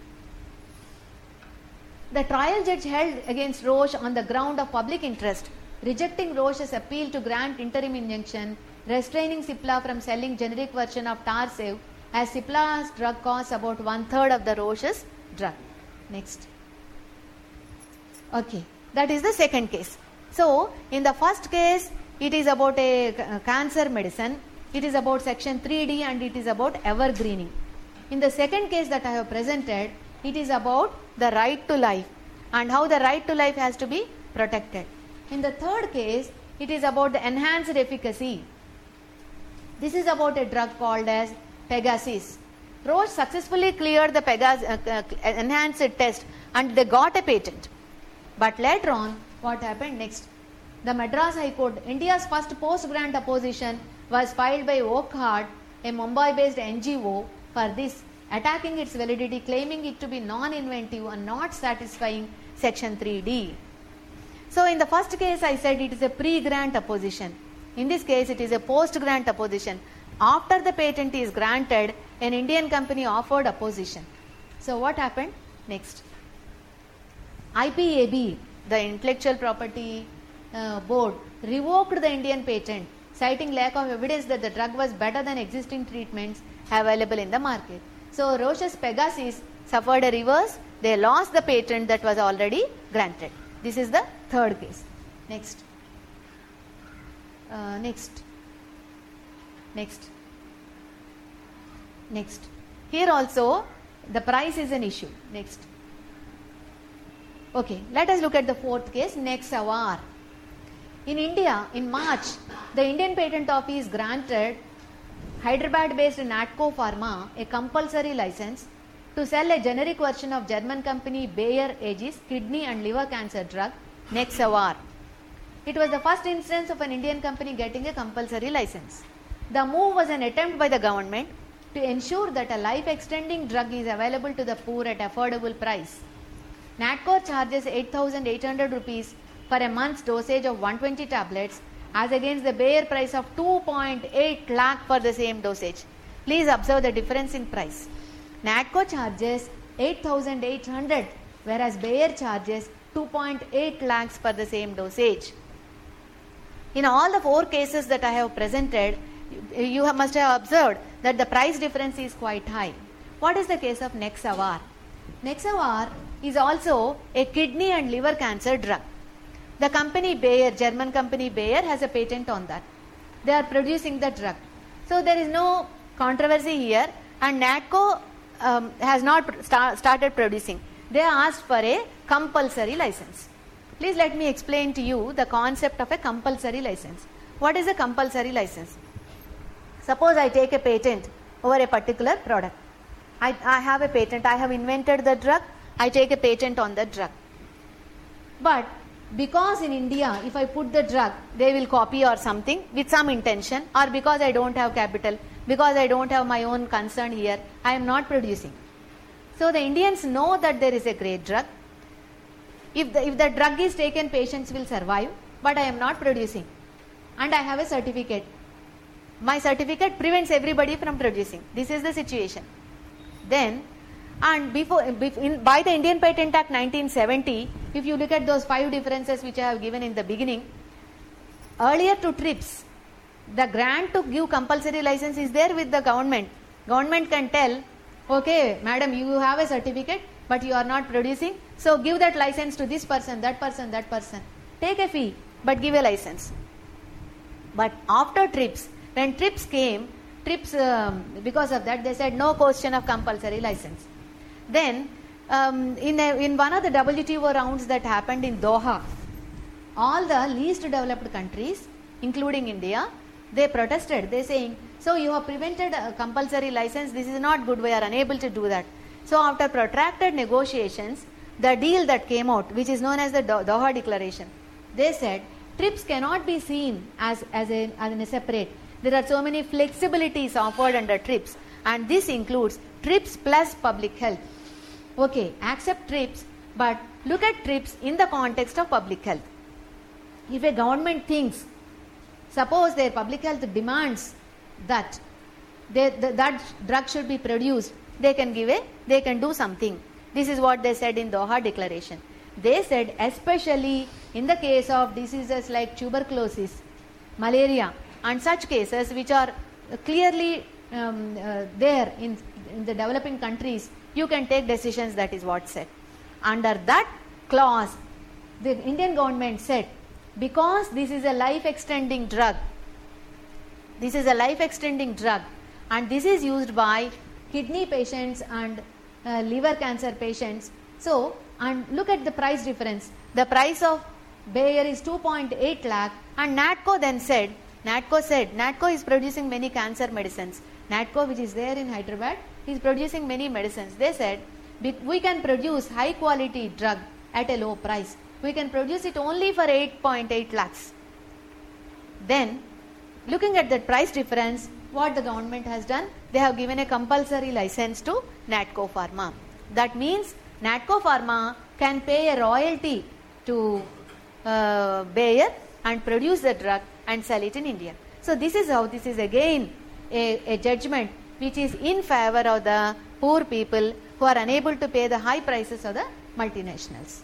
The trial judge held against Roche on the ground of public interest, rejecting Roche's appeal to grant interim injunction, restraining Cipla from selling generic version of Tarcev, as Cipla's drug costs about 1/3 of the Roche's drug. Next. Okay, that is the second case. So, in the first case, it is about a cancer medicine, it is about section 3D and it is about evergreening. In the second case that I have presented, it is about the right to life and how the right to life has to be protected. In the third case, it is about the enhanced efficacy. This is about a drug called as Pegasus. Roche successfully cleared the enhanced test and they got a patent. But later on, what happened next? The Madras High Court, India's first post-grant opposition was filed by Wockhardt, a Mumbai-based NGO, for this, attacking its validity, claiming it to be non-inventive and not satisfying section 3D. So in the first case I said it is a pre-grant opposition. In this case it is a post-grant opposition. After the patent is granted, an Indian company offered opposition. So what happened? Next. IPAB, the Intellectual Property Board, revoked the Indian patent, citing lack of evidence that the drug was better than existing treatments available in the market. So Roche's Pegasus suffered a reverse. They lost the patent that was already granted. This is the third case. Next. Next. Here also the price is an issue. Next. Okay, let us look at the fourth case, Nexavar. In India, in March, the Indian Patent Office granted Hyderabad-based Natco Pharma a compulsory license to sell a generic version of German company Bayer AG's kidney and liver cancer drug Nexavar. It was the first instance of an Indian company getting a compulsory license. The move was an attempt by the government to ensure that a life-extending drug is available to the poor at affordable price. Natco charges 8,800 rupees for a month's dosage of 120 tablets as against the Bayer price of 2.8 lakh for the same dosage. Please observe the difference in price. Natco charges 8,800 whereas Bayer charges 2.8 lakhs for the same dosage. In all the four cases that I have presented, you must have observed that the price difference is quite high. What is the case of Nexavar? Nexavar is also a kidney and liver cancer drug. The company Bayer, German company Bayer, has a patent on that. They are producing the drug. So there is no controversy here, and NATCO has not started producing. They asked for a compulsory license. Please let me explain to you the concept of a compulsory license. What is a compulsory license? Suppose I take a patent over a particular product. I have a patent, I have invented the drug, I take a patent on the drug. But because in India, if I put the drug, they will copy or something with some intention, or because I don't have capital, because I don't have my own concern here, I am not producing. So the Indians know that there is a great drug. If the drug is taken, patients will survive, but I am not producing. And I have a certificate. My certificate prevents everybody from producing. This is the situation. Then, and by the Indian Patent Act 1970, if you look at those 5 differences which I have given in the beginning, earlier to TRIPS, the grant to give compulsory license is there with the government. Government can tell, okay, madam, you have a certificate, but you are not producing, so give that license to this person, that person, that person. Take a fee, but give a license. But after TRIPS, when TRIPS came, because of that, they said no question of compulsory license. Then, in one of the WTO rounds that happened in Doha, all the least developed countries, including India, they protested. They saying, so you have prevented a compulsory license, this is not good, we are unable to do that. So after protracted negotiations, the deal that came out, which is known as the Doha Declaration, they said TRIPS cannot be seen as a separate. There are so many flexibilities offered under TRIPS, and this includes TRIPS plus public health. Okay, accept TRIPS, but look at TRIPS in the context of public health. If a government thinks, suppose their public health demands that that drug should be produced, they can do something. This is what they said in Doha Declaration. They said especially in the case of diseases like tuberculosis, malaria, and such cases which are clearly there in the developing countries, you can take decisions. That is what said. Under that clause, the Indian government said, because this is a life-extending drug, and this is used by kidney patients and liver cancer patients. So, and look at the price difference. The price of Bayer is 2.8 lakh, and NATCO then said, NATCO is producing many cancer medicines. NATCO, which is there in Hyderabad, is producing many medicines. They said, we can produce high quality drug at a low price. We can produce it only for 8.8 lakhs. Then, looking at that price difference, what the government has done, they have given a compulsory license to NATCO Pharma. That means NATCO Pharma can pay a royalty to Bayer and produce the drug and sell it in India. So this is how, this is again a judgment which is in favor of the poor people who are unable to pay the high prices of the multinationals.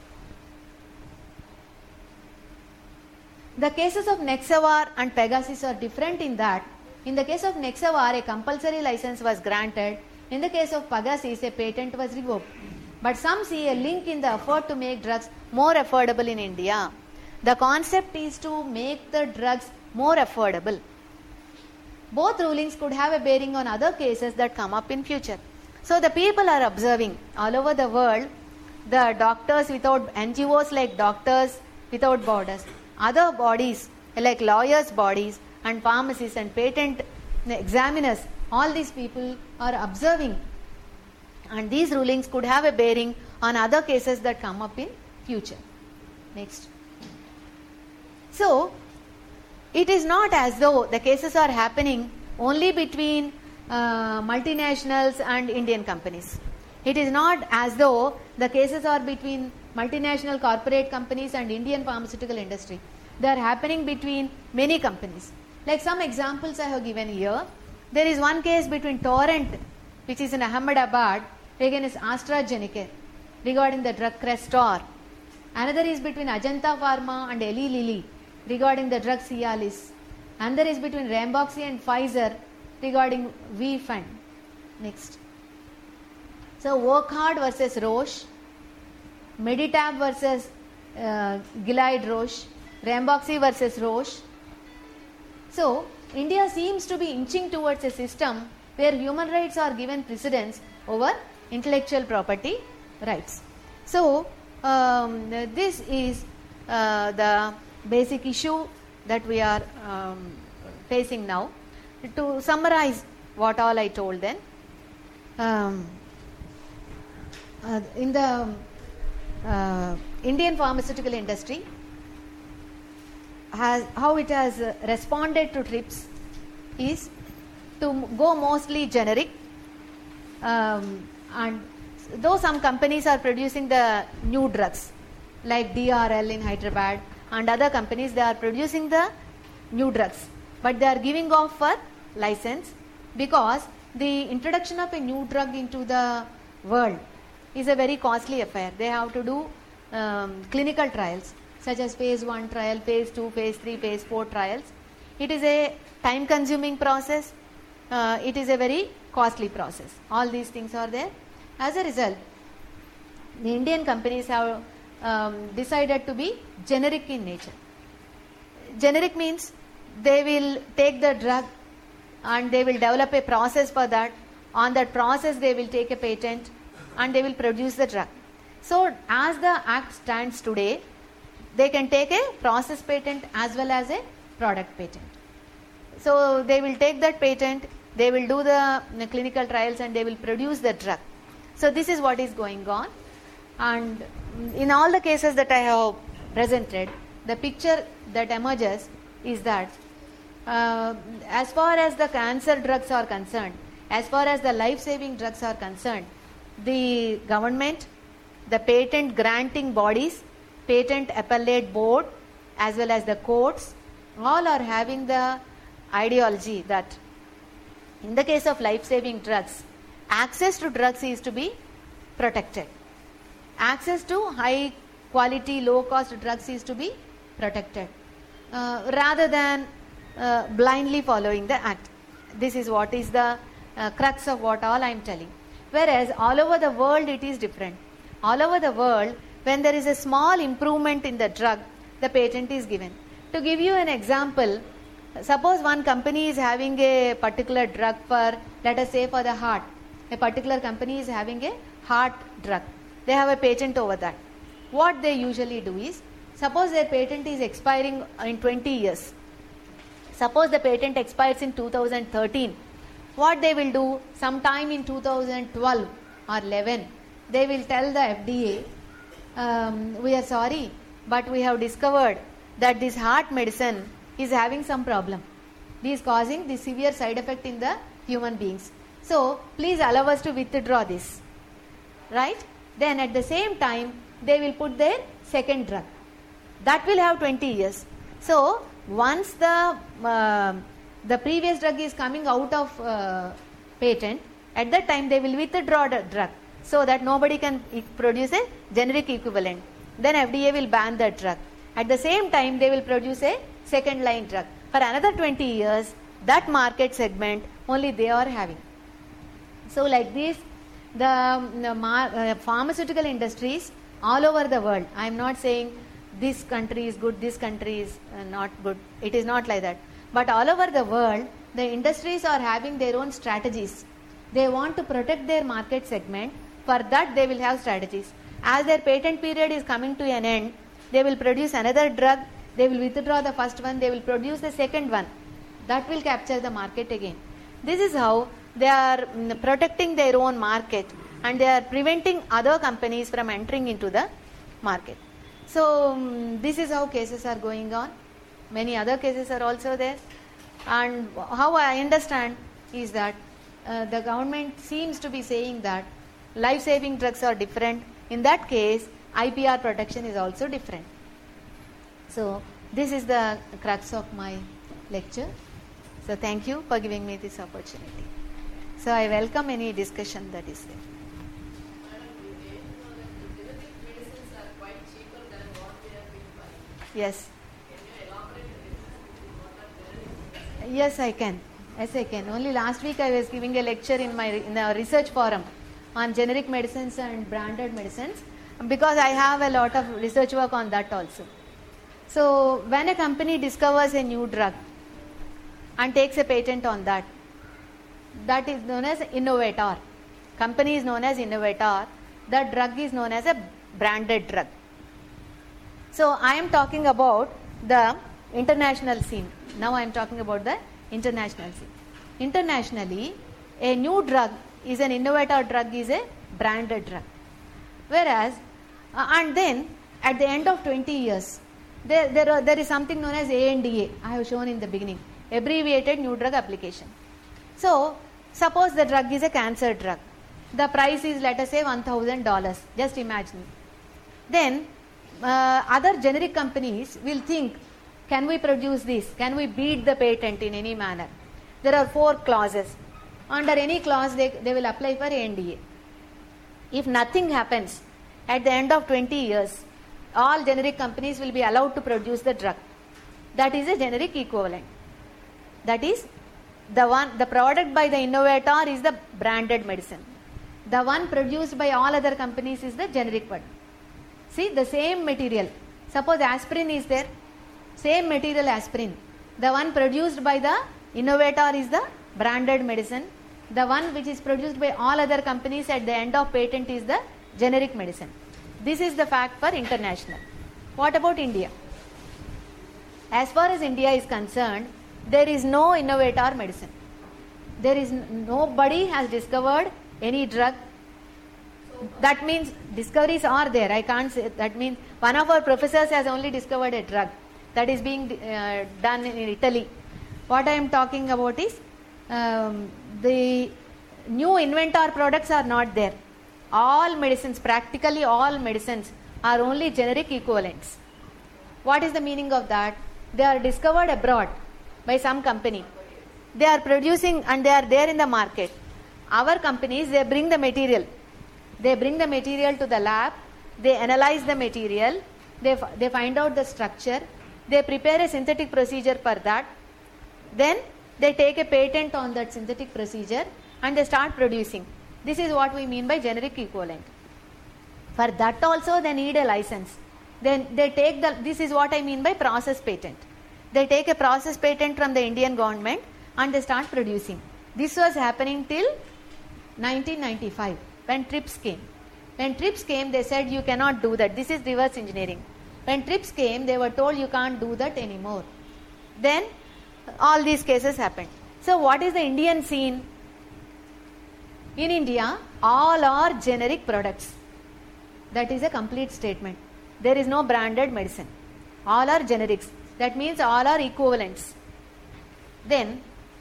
The cases of Nexavar and Pegasus are different in that, in the case of Nexavar, a compulsory license was granted. In the case of Pegasus, a patent was revoked. But some see a link in the effort to make drugs more affordable in India. The concept is to make the drugs more affordable. Both rulings could have a bearing on other cases that come up in future. So the people are observing all over the world, the doctors without, NGOs like Doctors Without Borders, other bodies like lawyers' bodies and pharmacists and patent examiners, all these people are observing, and these rulings could have a bearing on other cases that come up in future. Next. So, it is not as though the cases are happening only between multinationals and Indian companies. It is not as though the cases are between multinational corporate companies and Indian pharmaceutical industry. They are happening between many companies. Like some examples I have given here. There is one case between Torrent, which is in Ahmedabad, against AstraZeneca regarding the drug Crestor. Another is between Ajanta Pharma and Eli Lilly regarding the drug Cialis. Another is between Ranbaxy and Pfizer regarding VFund. Next. So Wockhardt versus Roche, Meditab versus Gilead Roche, Ranbaxy versus Roche. So, India seems to be inching towards a system where human rights are given precedence over intellectual property rights. So, this is the basic issue that we are facing now. To summarize what all I told then, in the Indian pharmaceutical industry, how it has responded to TRIPS is to go mostly generic, and though some companies are producing the new drugs like DRL in Hyderabad and other companies, they are producing the new drugs, but they are giving off for license, because the introduction of a new drug into the world is a very costly affair. They have to do clinical trials such as phase 1 trial, phase 2, phase 3, phase 4 trials. It is a time consuming process. It is a very costly process. All these things are there. As a result, the Indian companies have decided to be generic in nature. Generic means they will take the drug and they will develop a process for that. On that process, they will take a patent and they will produce the drug. So, as the Act stands today, they can take a process patent as well as a product patent. So, they will take that patent, they will do the clinical trials and they will produce the drug. So, this is what is going on, and in all the cases that I have presented, the picture that emerges is that as far as the cancer drugs are concerned, as far as the life-saving drugs are concerned, the government, the patent granting bodies, patent appellate board, as well as the courts, all are having the ideology that in the case of life-saving drugs, access to drugs is to be protected. Access to high quality, low cost drugs is to be protected, rather than blindly following the act. This is what is the crux of what all I am telling. Whereas all over the world it is different. All over the world, when there is a small improvement in the drug, the patent is given. To give you an example, suppose one company is having a particular drug for, let us say, for the heart. A particular company is having a heart drug. They have a patent over that. What they usually do is, suppose their patent is expiring in 20 years. Suppose the patent expires in 2013. What they will do, sometime in 2012 or 11, they will tell the FDA, we are sorry, but we have discovered that this heart medicine is having some problem. It is causing the severe side effect in the human beings. So, please allow us to withdraw this. Right? Then at the same time, they will put their second drug. That will have 20 years. So, once the previous drug is coming out of patent, at that time they will withdraw the drug, so that nobody can produce a generic equivalent. Then FDA will ban that drug. At the same time, they will produce a second line drug. For another 20 years, that market segment only they are having. So, like this, the pharmaceutical industries all over the world, I am not saying this country is good, this country is not good. It is not like that. But all over the world, the industries are having their own strategies. They want to protect their market segment. For that, they will have strategies. As their patent period is coming to an end, they will produce another drug. They will withdraw the first one. They will produce the second one. That will capture the market again. This is how they are protecting their own market, and they are preventing other companies from entering into the market. So, this is how cases are going on. Many other cases are also there. And how I understand is that the government seems to be saying that life-saving drugs are different. In that case, IPR protection is also different. So, this is the crux of my lecture. So, thank you for giving me this opportunity. So, I welcome any discussion that is there. Yes. Yes, I can. Yes, I can. Only last week I was giving a lecture in a research forum on generic medicines and branded medicines. because I have a lot of research work on that also. So when a company discovers a new drug and takes a patent on that, that is known as innovator. Company is known as innovator. The drug is known as a branded drug. So I am talking about the international scene. Now I am talking about the international scene. Internationally, a new drug is an innovator drug, is a branded drug. Whereas, and then at the end of 20 years, there is something known as ANDA. I have shown in the beginning, abbreviated new drug application. So suppose the drug is a cancer drug. The price is, let us say, $1,000. Just imagine. Then other generic companies will think, can we produce this? Can we beat the patent in any manner? There are 4 clauses. Under any clause, they will apply for ANDA. If nothing happens, at the end of 20 years, all generic companies will be allowed to produce the drug. That is a generic equivalent. That is, the product by the innovator is the branded medicine. The one produced by all other companies is the generic one. See, the same material. Suppose aspirin is there, same material aspirin. The one produced by the innovator is the branded medicine. The one which is produced by all other companies at the end of patent is the generic medicine. This is the fact for international. What about India? As far as India is concerned, there is no innovator medicine. There is nobody has discovered any drug. That means discoveries are there. I can't say, that means one of our professors has only discovered a drug that is being done in Italy. What I am talking about is the new inventor products are not there. All medicines, practically all medicines, are only generic equivalents. What is the meaning of that? They are discovered abroad by some company. They are producing and they are there in the market. Our companies, they bring the material. They bring the material to the lab. They analyze the material. They find out the structure. They prepare a synthetic procedure for that. Then they take a patent on that synthetic procedure and they start producing. This is what we mean by generic equivalent. For that also they need a license. Then they take this is what I mean by process patent. They take a process patent from the Indian government and they start producing. This was happening till 1995 when TRIPS came. When TRIPS came, they said you cannot do that. This is reverse engineering. When TRIPS came, they were told you can't do that anymore. Then all these cases happened. So what is the Indian scene? In India, all are generic products. That is a complete statement. There is no branded medicine. All are generics. That means all are equivalents. Then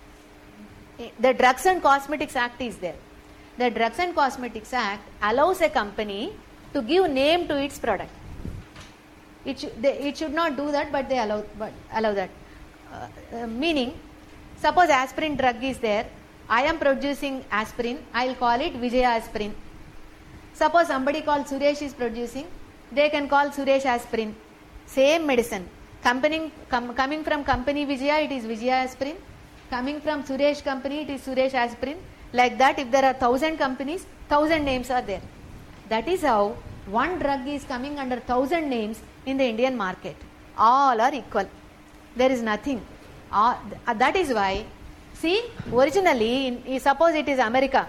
the Drugs and Cosmetics Act is there. The Drugs and Cosmetics Act allows a company to give name to its product. It should not do that, but they allow that. Meaning, suppose aspirin drug is there. I am producing aspirin. I will call it Vijaya aspirin. Suppose somebody called Suresh is producing. They can call Suresh aspirin. Same medicine. Coming from company Vijaya, it is Vijaya aspirin. Coming from Suresh company, it is Suresh aspirin. Like that, if there are 1,000 companies, 1,000 names are there. That is how one drug is coming under 1,000 names in the Indian market. All are equal. There is nothing. That is why, see, originally, suppose it is America.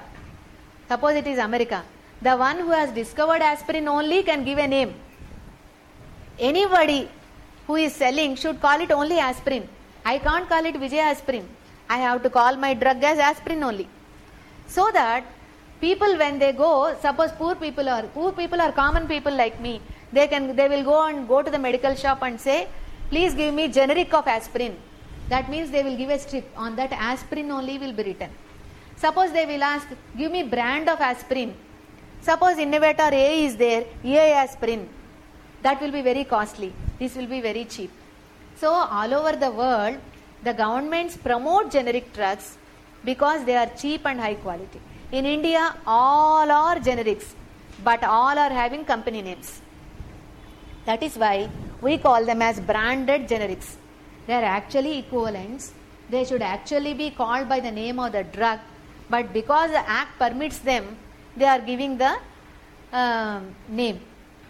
The one who has discovered aspirin only can give a name. Anybody who is selling should call it only aspirin. I can't call it Vijaya aspirin. I have to call my drug as aspirin only. So that people, when they go, suppose poor people are common people like me. They will go to the medical shop and say, please give me generic of aspirin. That means they will give a strip. On that aspirin only will be written. Suppose they will ask, give me brand of aspirin. Suppose innovator A is there, A aspirin. That will be very costly. This will be very cheap. So all over the world, the governments promote generic drugs because they are cheap and high quality. In India, all are generics, but all are having company names. That is why we call them as branded generics. They are actually equivalents. They should actually be called by the name of the drug, but because the Act permits them, they are giving the name.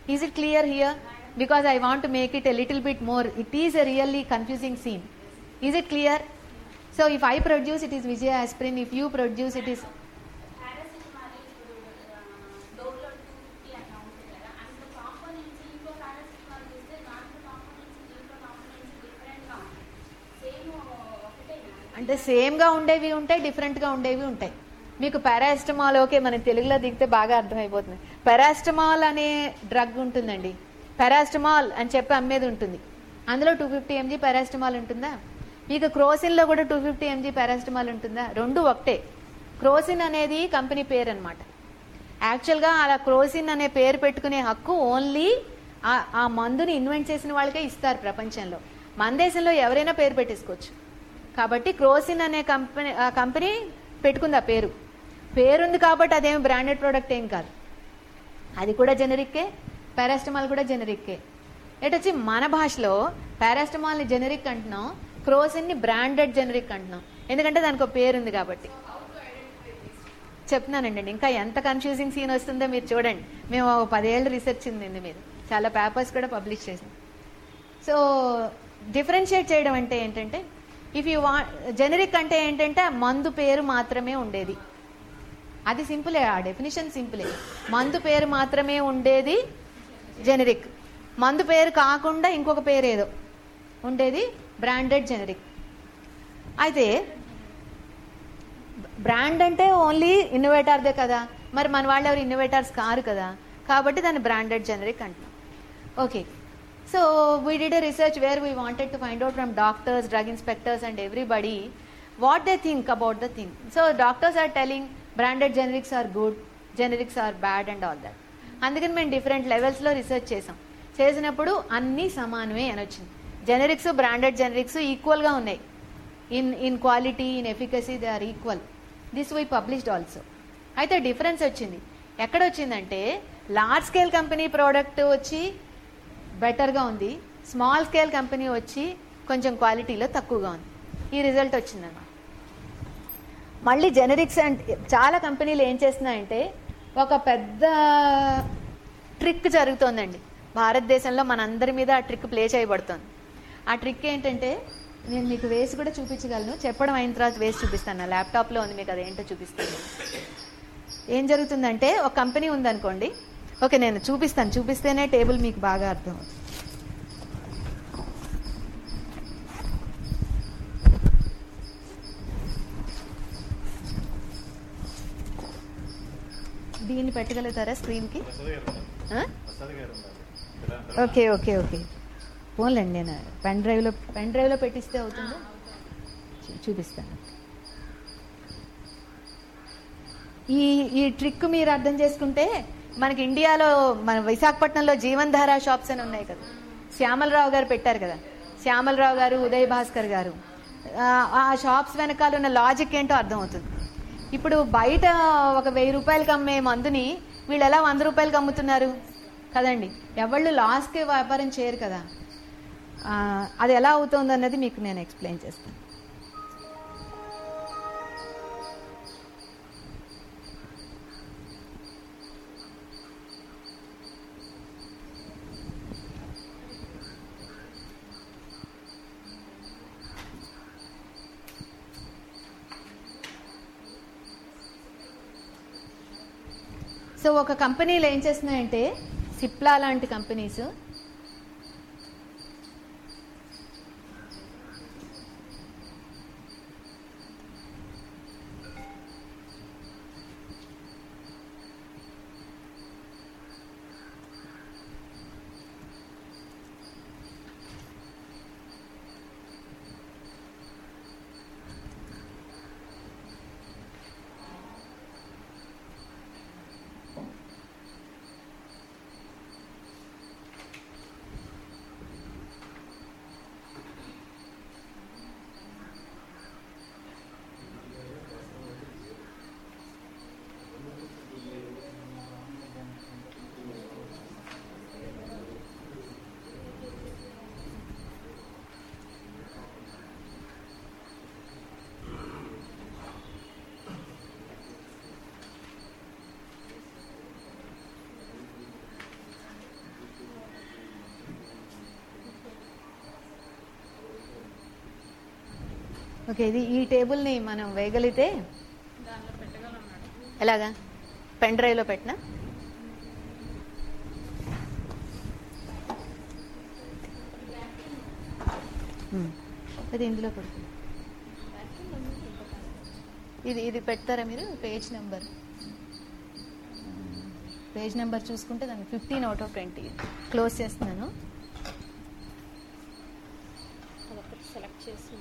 Is it clear here? Because I want to make it a little bit more. It is a really confusing scene. Is it clear? So if I produce, it is Vijay aspirin. If you produce, it is అంటే సేమ్గా ఉండేవి ఉంటాయి, డిఫరెంట్గా ఉండేవి ఉంటాయి. మీకు paracetamol okay, మన తెలుగులో దిగితే బాగా అర్థమైపోతుంది. పారాసిటమాల్ అనే డ్రగ్ ఉంటుందండి. పారాసిటమాల్ అని చెప్పి అమ్మేది ఉంటుంది. అందులో 250 mg పారాసిటమాల్ ఉంటుందా? మీకు క్రోసిన్లో కూడా 250 mg పారాసిటమాల్ ఉంటుందా? రెండు ఒకటే. క్రోసిన్ అనేది కంపెనీ పేరు అనమాట. యాక్చువల్గా అలా క్రోసిన్ అనే పేరు పెట్టుకునే హక్కు ఓన్లీ ఆ మందుని ఇన్వెంట్ చేసిన వాళ్ళకే ఇస్తారు ప్రపంచంలో. మన దేశంలో ఎవరైనా పేరు పెట్టేసుకోవచ్చు. కాబట్టి క్రోసిన్ అనే కంపెనీ పెట్టుకుంది ఆ పేరుంది కాబట్టి అదేమి బ్రాండెడ్ ప్రోడక్ట్ ఏం కాదు. అది కూడా జెనరిక్కే, పారాసిటమాల్ కూడా జెనరిక్కే. ఎటొచ్చి మన భాషలో పారాసిటమాల్ని జెనరిక్ అంటున్నాం, క్రోసిన్ని బ్రాండెడ్ జెనరిక్ అంటున్నాం. ఎందుకంటే దానికి ఒక పేరుంది కాబట్టి. చెప్తున్నానండి, ఇంకా ఎంత కన్ఫ్యూజింగ్ సీన్ వస్తుందో మీరు చూడండి. మేము 10 ఏళ్ళు రీసెర్చ్ ఉంది మీద, చాలా పేపర్స్ కూడా పబ్లిష్ చేసాం. సో డిఫరెన్షియేట్ చేయడం అంటే ఏంటంటే, ఇఫ్ యూ జెనరిక్ అంటే ఏంటంటే మందు పేరు మాత్రమే ఉండేది. అది సింపులే, ఆ డెఫినేషన్ సింపులే. మందు పేరు మాత్రమే ఉండేది జెనరిక్. మందు పేరు కాకుండా ఇంకొక పేరు ఏదో ఉండేది బ్రాండెడ్ జెనరిక్. అయితే బ్రాండ్ అంటే ఓన్లీ ఇన్నోవేటర్దే కదా, మరి మన వాళ్ళు ఎవరు ఇన్నోవేటర్స్ కారు కదా, కాబట్టి దాన్ని బ్రాండెడ్ జెనరిక్ అంటున్నాం. Okay, so we did a research where we wanted to find out from doctors, drug inspectors and everybody what they think about the thing. So doctors are telling branded generics are good, generics are bad and all that. అందుకని మేము different లెవెల్స్లో research చేసినప్పుడు అన్నీ సమానమే అని వచ్చింది. Generics branded generics ఈక్వల్గా ఉన్నాయి. In quality, in efficacy they are equal. This we published also. అయితే డిఫరెన్స్ వచ్చింది. ఎక్కడ వచ్చిందంటే లార్జ్ స్కేల్ కంపెనీ ప్రోడక్ట్ వచ్చి బెటర్గా ఉంది, స్మాల్ స్కేల్ కంపెనీ వచ్చి కొంచెం క్వాలిటీలో తక్కువగా ఉంది. ఈ రిజల్ట్ వచ్చిందన్నమాట. మళ్ళీ జెనరిక్స్ అంటే చాలా కంపెనీలు ఏం చేస్తున్నాయంటే ఒక పెద్ద ట్రిక్ జరుగుతోందండి భారతదేశంలో. మనందరి మీద ఆ ట్రిక్ ప్లే చేయబడుతోంది. ఆ ట్రిక్ ఏంటంటే, నేను మీకు వేసి కూడా చూపించగలను, చెప్పడం అయిన తర్వాత వేసి చూపిస్తాను. నా ల్యాప్టాప్లో ఉంది, మీకు అదేంటో చూపిస్తాను. ఏం జరుగుతుందంటే, ఒక కంపెనీ ఉందనుకోండి. ఓకే, నేను చూపిస్తేనే టేబుల్ మీకు బాగా అర్థం అవుతుంది. దీన్ని పెట్టగలుగుతారా స్క్రీన్కి? ఓకే ఓకే ఓకే, పోన్లేండి, నేను పెన్ డ్రైవ్లో పెట్టిస్తే అవుతుందో చూపిస్తాను. ఈ ట్రిక్ మీరు అర్థం చేసుకుంటే, మనకి ఇండియాలో మన విశాఖపట్నంలో జీవన్ధార షాప్స్ అని ఉన్నాయి కదా, శ్యామలరావు గారు పెట్టారు కదా, శ్యామలరావు గారు, ఉదయ్ భాస్కర్ గారు. ఆ షాప్స్ వెనకాల ఉన్న లాజిక్ ఏంటో అర్థమవుతుంది. ఇప్పుడు బయట ఒక 1000 రూపాయలకి అమ్మే మందుని వీళ్ళు ఎలా 100 రూపాయలకి అమ్ముతున్నారు కదండి. ఎవళ్ళు లాస్కే వ్యాపారం చేయరు కదా. అది ఎలా అవుతుంది అన్నది మీకు నేను ఎక్స్ప్లెయిన్ చేస్తాను. సో ఒక కంపెనీలు ఏం చేస్తున్నాయంటే, సిప్లా లాంటి కంపెనీస్ ఓకే, ఇది ఈ టేబుల్ని మనం వేయగలిగితే ఎలాగా? పెన్ డ్రైవ్లో పెట్టినా అది ఇందులో పడుతుంది. ఇది పెడతారా మీరు? పేజ్ నెంబర్ చూసుకుంటే దాన్ని 15/20 క్లోజ్ చేస్తున్నాను. సెలెక్ట్ చేసి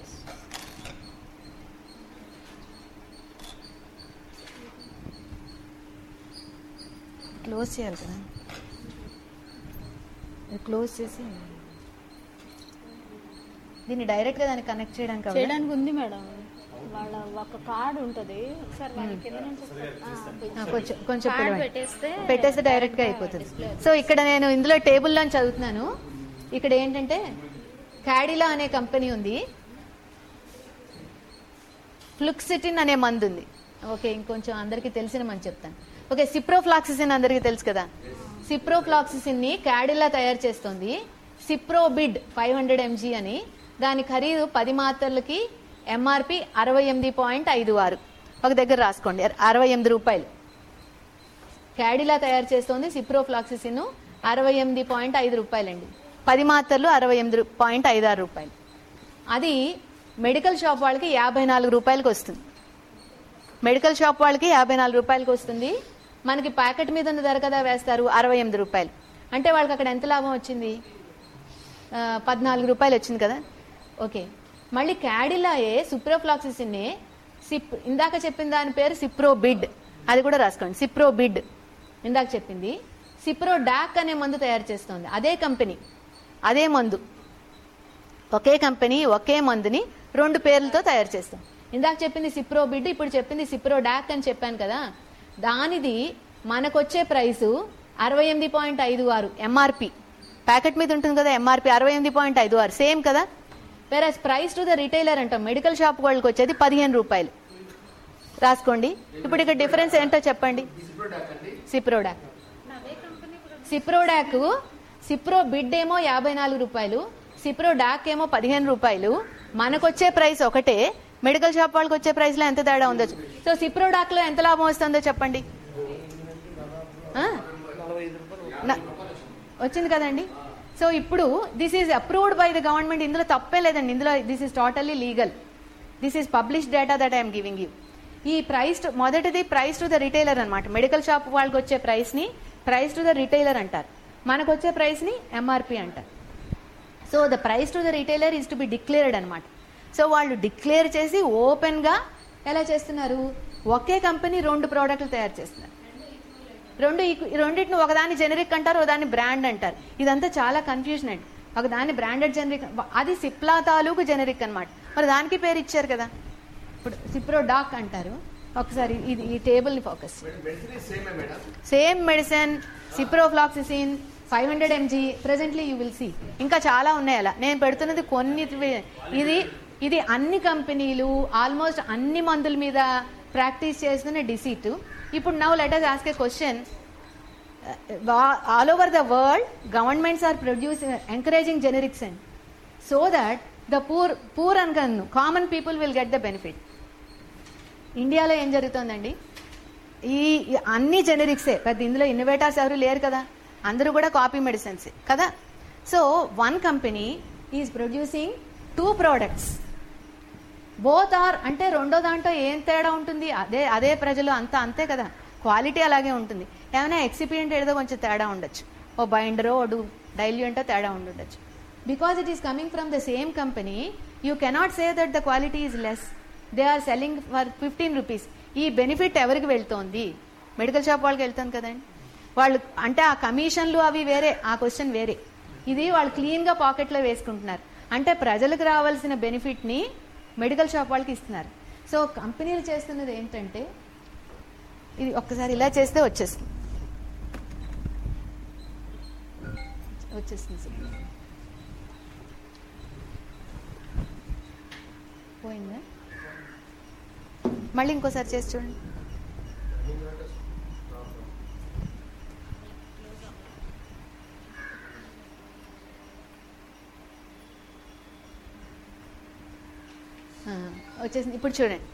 క్లోజ్ చేయాలి కదా, క్లోజ్ చేసి దీన్ని డైరెక్ట్గా దాన్ని కనెక్ట్ చేయడానికి ఉంది మేడం. వాళ్ళ ఒక కార్డు ఉంటుంది, ఒకసారి వాళ్ళ కింద నుంచి కొంచెం పెట్టేస్తే డైరెక్ట్ గా అయిపోతుంది. సో ఇక్కడ నేను ఇందులో టేబుల్లో చదువుతున్నాను. ఇక్కడ ఏంటంటే క్యాడిలా అనే కంపెనీ ఉంది, ఫ్లుక్సిటిన్ అనే మందు ఉంది. ఓకే, ఇంకొంచెం అందరికీ తెలిసిన మంది చెప్తాను. ఓకే, సిప్రోఫ్లాక్సిసిన్ అందరికీ తెలుసు కదా. సిప్రోఫ్లాక్సిసిన్ ని క్యాడిలా తయారు చేస్తుంది. సిప్రోబిడ్ 500 mg అని, దాని ఖరీదు 10 మాత్రలకి ఎంఆర్పి 68.56. ఒక దగ్గర రాసుకోండి, 68 రూపాయలు. క్యాడిలా తయారు చేస్తోంది సిప్రోఫ్లాక్సిసిన్ 68.5 రూపాయలండి. 10 మాత్రలు 68.56 రూపాయలు. అది మెడికల్ షాప్ వాళ్ళకి 54 రూపాయలకి వస్తుంది. మెడికల్ షాప్ వాళ్ళకి 54 రూపాయలకి వస్తుంది. మనకి ప్యాకెట్ మీద ఉన్న ధర కదా వేస్తారు 68 రూపాయలు. అంటే వాళ్ళకి అక్కడ ఎంత లాభం వచ్చింది? 14 రూపాయలు వచ్చింది కదా. ఓకే, మళ్ళీ క్యాడిలాయే సిప్రోఫ్లాక్సిసిన్ ఇందాక చెప్పిన దాని పేరు సిప్రోబిడ్, అది కూడా రాసుకోండి. సిప్రోబిడ్ ఇందాక చెప్పింది. సిప్రోడాక్ అనే మందు తయారు చేస్తుంది అదే కంపెనీ, అదే మందు. ఒకే కంపెనీ ఒకే మందుని 2 పేర్లతో తయారు చేస్తాం. ఇందాక చెప్పింది సిప్రోబిడ్, ఇప్పుడు చెప్పింది సిప్రోడాక్ అని చెప్పాను కదా. దానిది మనకొచ్చే ప్రైసు 68.56 ఎంఆర్పి. ప్యాకెట్ మీద ఉంటుంది కదా ఎంఆర్పి 68.56, సేమ్ కదా. వేరే ప్రైస్ టు ద రిటైలర్ అంటాం, మెడికల్ షాప్ వాళ్ళకి వచ్చేది 15 రూపాయలు. రాసుకోండి. ఇప్పుడు ఇక్కడ డిఫరెన్స్ ఏంటో చెప్పండి. సిప్రోడాక్, సిప్రోబిడ్ ఏమో 54 రూపాయలు, సిప్రోడాక్ ఏమో 15 రూపాయలు. మనకొచ్చే ప్రైస్ ఒకటే, మెడికల్ షాప్ వాళ్ళకి వచ్చే ప్రైస్ లో ఎంత తేడా ఉందో. సో సిప్రోడాక్ లో ఎంత లాభం వస్తుందో చెప్పండి. వచ్చింది కదండి. సో ఇప్పుడు this is approved by the government. ఇందులో తప్పే లేదండి, ఇందులో this is totally legal. This is published data that I'm giving you. ఈ ప్రైస్ మొదటిది ప్రైస్ టు ద రిటైలర్ అనమాట. మెడికల్ షాప్ వాళ్ళకి వచ్చే ప్రైస్ ని ప్రైస్ టు ద రిటైలర్ అంటారు, మనకు వచ్చే ప్రైస్ ని ఎంఆర్పి అంటారు. So the price to the retailer is to be declared అనమాట. సో వాళ్ళు డిక్లేర్ చేసి ఓపెన్ గా ఎలా చేస్తున్నారు, ఒకే కంపెనీ 2 ప్రోడక్ట్లు తయారు చేస్తున్నారు. రెండింటిని ఒకదాన్ని జెనరిక్ అంటారు, ఒకదాన్ని బ్రాండ్ అంటారు. ఇదంతా చాలా కన్ఫ్యూజన్ అండి. ఒకదాన్ని బ్రాండెడ్ జెనరిక్, అది సిప్లా తాలూకు జెనరిక్ అనమాట. మరి దానికి పేరు ఇచ్చారు కదా. ఇప్పుడు సిప్రోడాక్ అంటారు. ఒకసారి ఈ టేబుల్ ని focus, same medicine ciprofloxacin 500 mg presently you will see. ఇంకా చాలా ఉన్నాయి అలా, నేను పెడుతున్నది కొన్ని. ఇది అన్ని కంపెనీలు ఆల్మోస్ట్ అన్ని మందుల మీద ప్రాక్టీస్ చేస్తున్న డిసీట్. ఇప్పుడు now let us ask a question. All over the world governments are encouraging generics and so that the poor and common people will get the benefit. ఇండియాలో ఏం జరుగుతుందండి, ఈ అన్ని జెనరిక్సే, పెద్ద ఇందులో ఇన్నోవేటర్స్ ఎవరు లేరు కదా, అందరూ కూడా కాపీ మెడిసిన్స్ కదా. So 1 company is producing 2 products. Both are అంటే రెండో దాంట్లో ఏం తేడా ఉంటుంది, అదే ప్రజలు అంతా అంతే కదా, క్వాలిటీ అలాగే ఉంటుంది. ఏమైనా ఎక్సిపియంట్ ఏదో కొంచెం తేడా ఉండొచ్చు, ఓ బైండరో ఓ డైల్యూంటో తేడా ఉండొచ్చు. Because it is coming from the same company, you cannot say that the quality is less. They are selling for 15 rupees. ఈ బెనిఫిట్ ఎవరికి వెళ్తోంది? మెడికల్ షాప్ వాళ్ళకి వెళ్తుంది కదండి. వాళ్ళు అంటే ఆ కమిషన్లు అవి వేరే, ఆ క్వశ్చన్ వేరే. ఇది వాళ్ళు క్లీన్గా పాకెట్లో వేసుకుంటున్నారు. అంటే ప్రజలకు రావాల్సిన బెనిఫిట్ని మెడికల్ షాప్ వాళ్ళకి ఇస్తున్నారు. సో కంపెనీలు చేస్తున్నది ఏంటంటే, ఇది ఒక్కసారి ఇలా చేస్తే వచ్చేస్తుంది పోయిందా? మళ్ళీ ఇంకోసారి చేసి చూడండి. వచ్చేసింది. ఇప్పుడు చూడండి.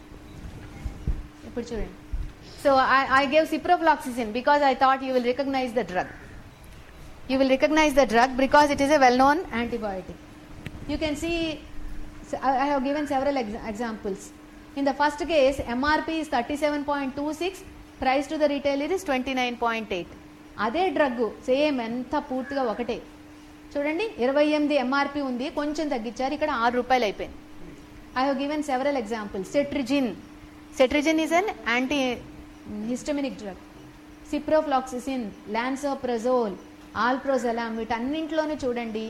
So I gave ciprofloxacin because I thought you will recognize the drug. You will recognize the drug because it is a well-known antibiotic. You can see I have given several examples. In the first case, MRP is 37.26, price to the retailer is 29.8. అదే drug same ఎంత పూర్తిగా ఒకటే. చూడండి 28 MRP ఉంది, కొంచెం తగ్గించారు, ఇక్కడ ₹6 అయిపోయింది. I have given several examples. Cetirizine is an antihistaminic drug. Ciprofloxacin, Lansoprazole, Alprazolam, వీటన్నింటిలోనూ చూడండి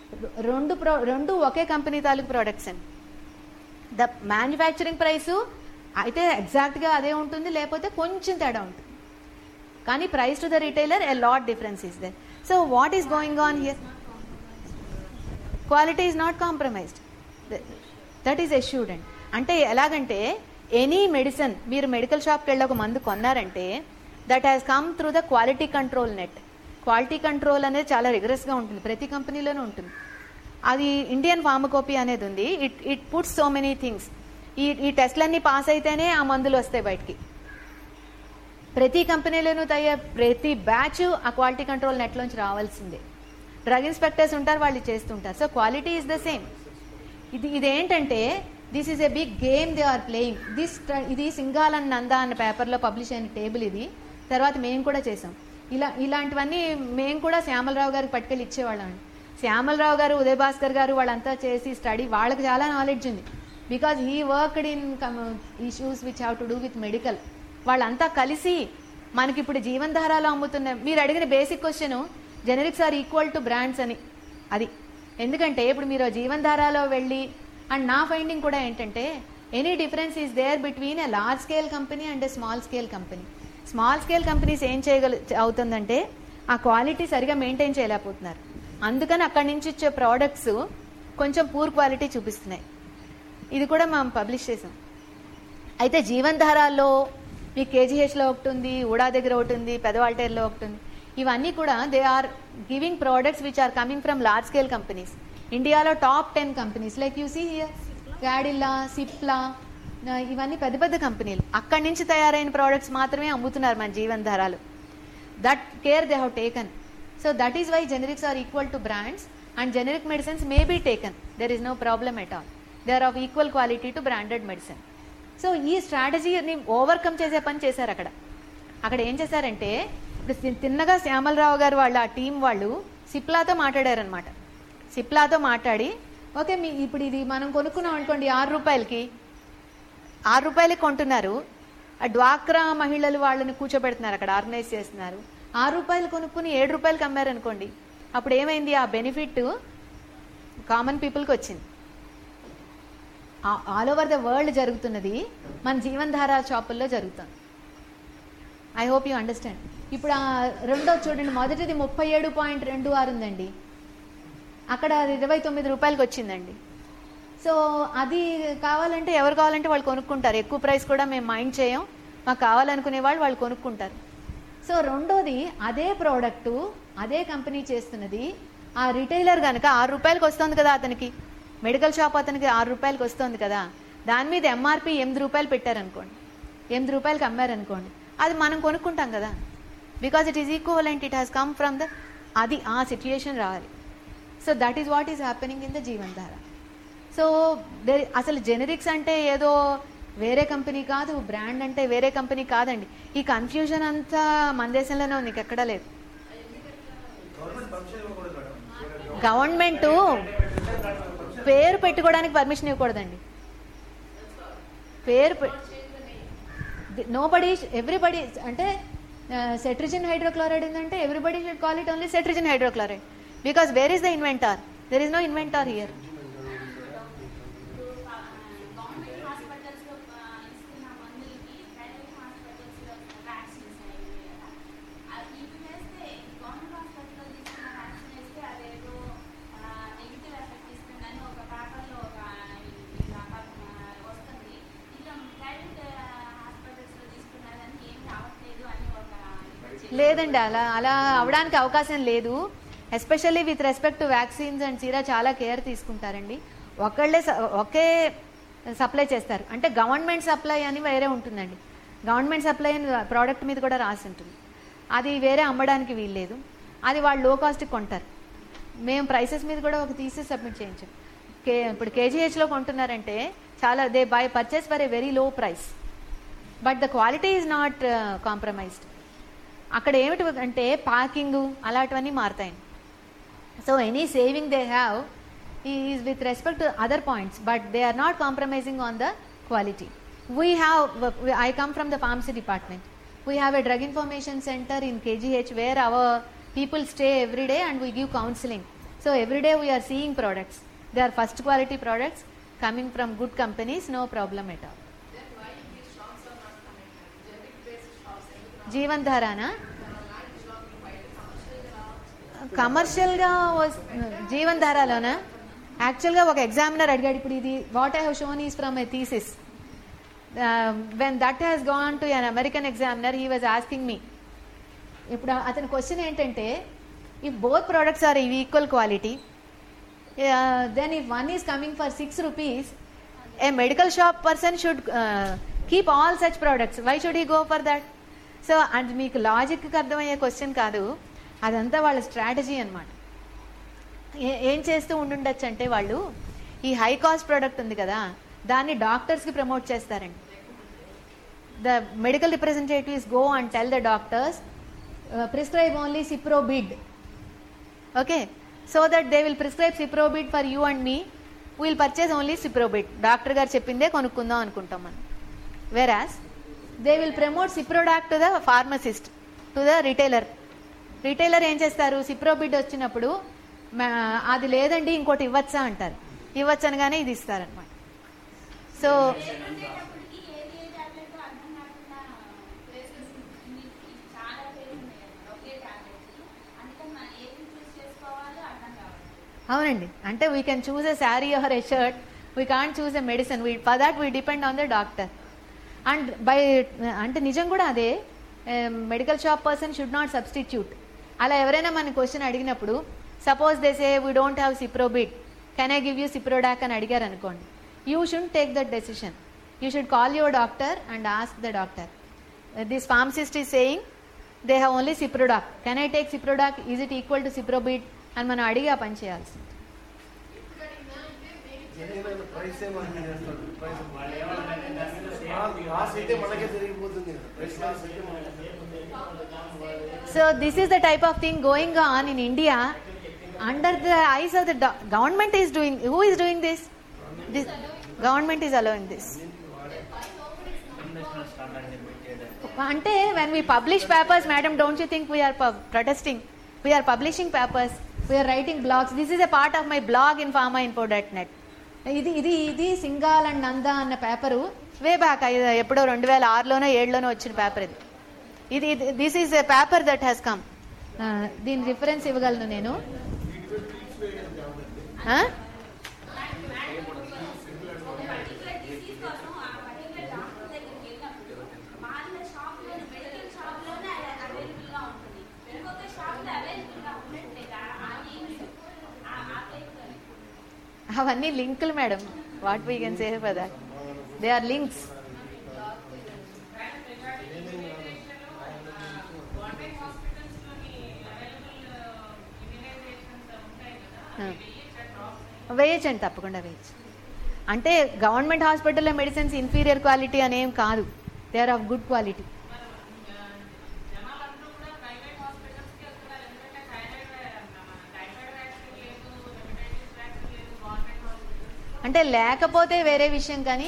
రెండు ఒకే కంపెనీ తాలూకు ప్రొడక్ట్స్ అండి. ద మ్యానుఫ్యాక్చరింగ్ ప్రైసు అయితే ఎగ్జాక్ట్గా అదే ఉంటుంది, లేకపోతే కొంచెం తేడా ఉంటుంది, కానీ price to the retailer a lot difference is there. So what is going on here? Quality is not compromised, that is assured అండి. అంటే ఎలాగంటే ఎనీ మెడిసిన్ మీరు మెడికల్ షాప్కి వెళ్ళి ఒక మందు కొన్నారంటే that has come through the quality control net. Quality control అనేది చాలా రిగరస్గా ఉంటుంది, ప్రతి కంపెనీలోనూ ఉంటుంది. అది ఇండియన్ ఫార్మకోపీ అనేది ఉంది. It puts so many things. ఈ టెస్ట్లన్నీ పాస్ అయితేనే ఆ మందులు వస్తాయి బయటికి. ప్రతి కంపెనీలోనూ ప్రతి బ్యాచ్ ఆ క్వాలిటీ కంట్రోల్ నెట్లోంచి రావాల్సిందే. డ్రగ్ ఇన్స్పెక్టర్స్ ఉంటారు, వాళ్ళు చేస్తుంటారు. So quality is the same. ఇదేంటంటే this is a big game they are playing. ఇది సింగాల్ అండ్ నందా అన్న పేపర్లో పబ్లిష్ అయిన టేబుల్ ఇది. తర్వాత మేము కూడా చేసాం ఇలాంటివన్నీ. మేము కూడా శ్యామలరావు గారికి పట్టుకెళ్ళి ఇచ్చేవాళ్ళం అండి. శ్యామలరావు గారు, ఉదయ్ భాస్కర్ గారు వాళ్ళంతా చేసి స్టడీ, వాళ్ళకి చాలా నాలెడ్జ్ ఉంది. Because he worked in issues which have to do with medical. వాళ్ళంతా కలిసి మనకి ఇప్పుడు జీవన్ ధారాలో అమ్ముతున్న, మీరు అడిగిన basic question generics are equal to brands అని. అది ఎందుకంటే ఇప్పుడు మీరు జీవన్ ధారాలో వెళ్ళి, అండ్ నా ఫైండింగ్ కూడా ఏంటంటే any difference is there between a large scale company and a small scale company. Small scale companies ఏం అవుతుందంటే ఆ క్వాలిటీ సరిగా మెయింటైన్ చేయలేకపోతున్నారు. అందుకని అక్కడి నుంచి ఇచ్చే ప్రోడక్ట్స్ కొంచెం పూర్ క్వాలిటీ చూపిస్తున్నాయి. ఇది కూడా మనం పబ్లిష్ చేసాం. అయితే జీవన్ ధారాల్లో మీ కేజీహెచ్లో ఒకటి ఉంది, ఉడా దగ్గర ఒకటి ఉంది, పెదవాల్టేర్లో ఒకటి ఉంది. ఇవన్నీ కూడా they are giving products which are coming from large scale companies. ఇండియాలో top 10 companies like you see here, Cadila, Cipla, ఇవన్నీ పెద్ద పెద్ద కంపెనీలు. అక్కడి నుంచి తయారైన ప్రోడక్ట్స్ మాత్రమే అమ్ముతున్నారు మన జీవన్ ధారాలు. That care they have taken. So that is why generics are equal to brands and generic medicines may be taken. There is no problem at all. They are of equal quality to branded medicine. So ఈ స్ట్రాటజీని overcome చేసే పని చేశారు. అక్కడ ఏం చేశారంటే ఇప్పుడు తిన్నగా శ్యామలరావు గారు వాళ్ళ ఆ టీం వాళ్ళు సిప్లాతో మాట్లాడారనమాట. సిప్లాతో మాట్లాడి, ఓకే ఇప్పుడు ఇది మనం కొనుక్కున్నాం అనుకోండి ₹6కి కొంటున్నారు. ఆ డ్వాక్రా మహిళలు వాళ్ళని కూర్చోబెడుతున్నారు, అక్కడ ఆర్గనైజ్ చేస్తున్నారు. ₹6 కొనుక్కుని ₹7కి అమ్మారనుకోండి, అప్పుడు ఏమైంది? ఆ బెనిఫిట్ కామన్ పీపుల్కి వచ్చింది. ఆల్ ఓవర్ ద వరల్డ్ జరుగుతున్నది, మన జీవన్ ధారా షాపుల్లో జరుగుతుంది. I hope you understand. ఇప్పుడు రెండో చూడండి, మొదటిది 37.26 ఉందండి, అక్కడ ₹29కి వచ్చిందండి. సో అది కావాలంటే ఎవరు కావాలంటే వాళ్ళు కొనుక్కుంటారు. ఎక్కువ ప్రైస్ కూడా మేము మైండ్ చేయం, మాకు కావాలనుకునే వాళ్ళు కొనుక్కుంటారు. సో రెండోది, అదే ప్రోడక్టు అదే కంపెనీ చేస్తున్నది, ఆ రిటైలర్ కనుక ₹6కి వస్తుంది కదా, అతనికి మెడికల్ షాప్ అతనికి ₹6కి వస్తుంది కదా, దాని మీద ఎంఆర్పి ₹8 పెట్టారనుకోండి, ₹8కి అమ్మారనుకోండి, అది మనం కొనుక్కుంటాం కదా. Because it is equivalent, it has come from the, అది ఆ సిచ్యుయేషన్ రావాలి. So that is what is happening in the Jeevan Dhara. So అసలు జెనరిక్స్ అంటే ఏదో వేరే కంపెనీ కాదు, బ్రాండ్ అంటే వేరే కంపెనీ కాదండి. ఈ కన్ఫ్యూజన్ అంతా మన దేశంలోనే ఉంది, ఎక్కడా లేదు. గవర్నమెంట్ పేరు పెట్టుకోవడానికి పర్మిషన్ ఇవ్వకూడదండి. పేరు నోబడీ, ఎవ్రీబడి అంటే సెట్రిజిన్ హైడ్రోక్లోరైడ్ ఉందంటే everybody should call it only cetirizine hydrochloride. Because where is the inventor? There is no inventor here. లేదండి, అలా అవడానికి అవకాశం లేదు. Especially with respect to vaccines and sera చాలా కేర్ తీసుకుంటారండి. ఒకే సప్లై చేస్తారు. అంటే గవర్నమెంట్ సప్లై అని వేరే ఉంటుందండి. గవర్నమెంట్ సప్లై అని ప్రోడక్ట్ మీద కూడా రాసి ఉంటుంది. అది వేరే అమ్మడానికి వీల్లేదు. అది వాళ్ళు లో కాస్ట్కి కొంటారు. మేము ప్రైసెస్ మీద కూడా ఒక థీసిస్ సబ్మిట్ చేయించాం. ఇప్పుడు కేజీహెచ్లో కొంటున్నారంటే చాలా they buy purchase for a very low price, but the quality is not compromised. అక్కడ ఏమిటి అంటే ప్యాకింగ్ అలాంటివన్నీ మారుతాయి. So any saving they have is with respect to other points, but they are not compromising on the quality. I come from the pharmacy department. We have a drug information center in KGH where our people stay every day and we give counseling. So every day we are seeing products. They are first quality products coming from good companies, no problem at all. Then why these shops are not coming? Generic based shops. Jeevan Dharana కమర్షియల్గా జీవన్ ధారాలోనా యాక్చువల్గా ఒక examiner అడిగాడు. ఇప్పుడు ఇది what I have shown is from a thesis. When that has gone to an American examiner he was asking me. ఇప్పుడు అతని question ఏంటంటే, if both products are equal quality, then if one is coming for 6 rupees, a medical shop person should keep all such products. Why should he go for that? So and మీకు లాజిక్కి అర్థమయ్యే question కాదు, అదంతా వాళ్ళ strategy అనమాట. ఏం చేస్తూ ఉండుండొచ్చు అంటే, వాళ్ళు ఈ హై కాస్ట్ ప్రోడక్ట్ ఉంది కదా దాన్ని డాక్టర్స్కి ప్రమోట్ చేస్తారండి. The medical representatives go and tell the doctors prescribe only Ciprobid, okay, so that they will prescribe Ciprobid for you and me. Will purchase only Ciprobid. Doctor గారు చెప్పిందే కొనుక్కుందాం అనుకుంటాం మనం. Whereas they will promote Ciprodac to the pharmacist, to the retailer. Retailer ఏం చేస్తారు, సిప్రోబిడ్ వచ్చినప్పుడు అది లేదండి ఇంకోటి ఇవ్వచ్చా అంటారు. ఇవ్వచ్చు అనగానే ఇది ఇస్తారనమాట. సో అవునండి, అంటే we can choose a sari or a shirt, we can't choose a medicine. For that we depend on the doctor. And అంటే నిజం కూడా అదే, medical shop person should not substitute. అలా ఎవరైనా మన క్వశ్చన్ అడిగినప్పుడు, suppose they say we don't have Ciprobid, can I give you Ciprodac అని అడిగారు అనుకోండి, you should take that decision. You should call your doctor and ask the doctor, this pharmacist is saying they have only Ciprodac, can I take Ciprodac, is it equal to Ciprobid అని మనం అడిగి ఆ పని చేయాల్సింది. So this is the type of thing going on in India under the eyes of the government is doing. Who is doing this? This government is allowing this. Ante when we publish papers, madam, don't you think we are protesting? We are publishing papers. We are writing blogs. This is a part of my blog in pharmainfo.net. ఇది Singhal and Nanda అన్న paper way back ఎప్పుడో 2006లోనో 2007లోనో వచ్చిన paper ఇది. This is a paper that has come. దీని reference ఇవ్వగలను నేను. అవన్నీ లింకులు madam. What we can say for that, they are links. వేయచ్చండి, తప్పకుండా వేయచ్చు. అంటే గవర్నమెంట్ హాస్పిటల్లో మెడిసిన్స్ ఇన్ఫీరియర్ క్వాలిటీ అనేం కాదు, they are of good quality. అంటే లేకపోతే వేరే విషయం, కానీ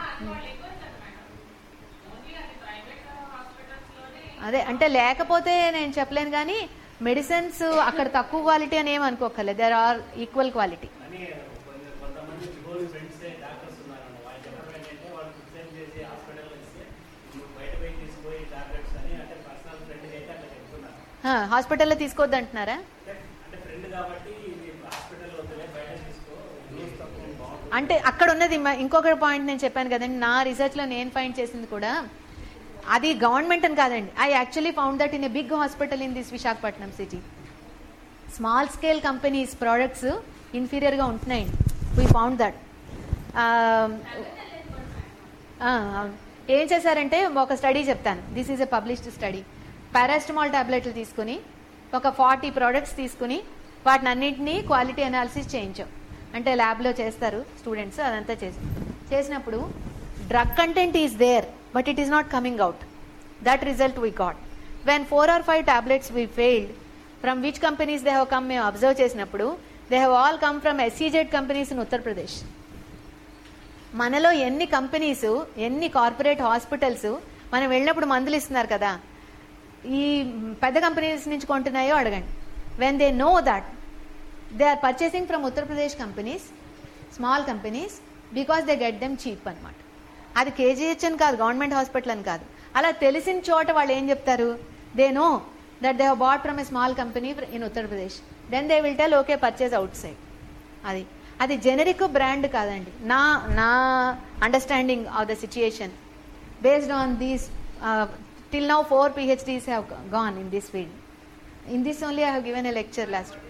అదే అంటే లేకపోతే నేను చెప్పలేను, కానీ మెడిసిన్స్ అక్కడ తక్కువ క్వాలిటీ అని ఏం అనుకోకర్లేదు, దేర్ ఆర్ ఈక్వల్ క్వాలిటీ. హాస్పిటల్లో తీసుకోవద్దు అంటున్నారా? అంటే అక్కడ ఉన్నది ఇంకొక పాయింట్ నేను చెప్పాను కదండి, నా రీసెర్చ్లో నేను ఫైండ్ చేసింది కూడా అది గవర్నమెంట్ అని కాదండి. I actually found that in a big hospital in this Visakhapatnam city. Small scale companies products ఇన్ఫీరియర్గా ఉంటున్నాయండి. We found that. ఏం చేశారంటే ఒక స్టడీ చెప్తాను. This is a published study. Paracetamol టాబ్లెట్లు తీసుకుని ఒక 40 ప్రోడక్ట్స్ తీసుకుని వాటిని అన్నింటినీ క్వాలిటీ అనాలిసిస్ చేయించాం. అంటే ల్యాబ్లో చేస్తారు స్టూడెంట్స్, అదంతా చేసినప్పుడు drug content is there but it is not coming out. That result we got. When 4 or 5 tablets we failed, from which companies they have come మేము అబ్జర్వ్ చేసినప్పుడు they have all come from SEZ companies in Uttar Pradesh. మనలో ఎన్ని companies, ఎన్ని corporate hospitals మనం వెళ్ళినప్పుడు మందులు ఇస్తున్నారు కదా, ఈ పెద్ద కంపెనీస్ నుంచి కొంటున్నాయో అడగండి. When they know that they are purchasing from Uttar Pradesh companies, small companies, because they get them cheap అనమాట. అది కేజీహెచ్ అని కాదు, గవర్నమెంట్ హాస్పిటల్ అని కాదు. అలా తెలిసిన చోట వాళ్ళు ఏం చెప్తారు, they know that they have bought from a small company in Uttar Pradesh, then they will tell okay purchase outside. అది జెనరిక్ బ్రాండ్ కాదండి. నా understanding of the situation based on these till now 4 PhDs have gone in this field. In this only I have given a lecture last week.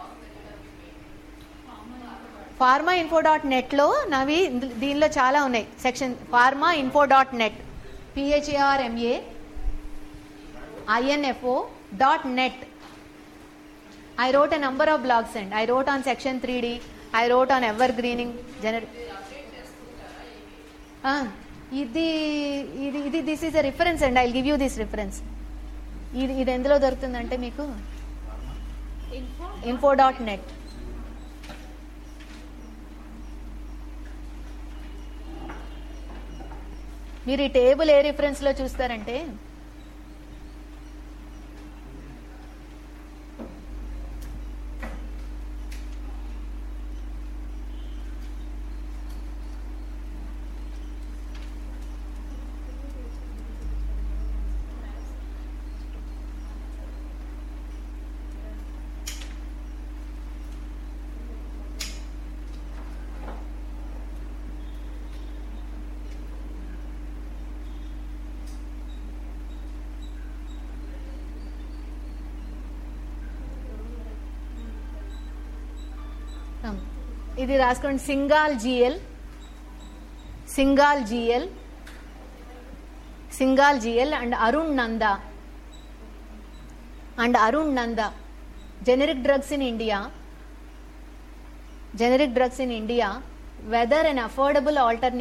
pharmainfo.net లో నవి దీనిలో చాలా ఉన్నాయి section. pharmainfo.net pharmainfo.net. I wrote a number of blogs and I wrote on section 3D, I wrote on evergreening generic. ఇది this is a reference and I will give you this reference. ఇది ఎందులో దొరుకుతుందంటే మీకు info.net. మీరు ఈ table ఏ reference లో చూస్తారంటే ఇది రాసుకోండి. Singhal GL and Arun Nanda generic drugs in India, whether an affordable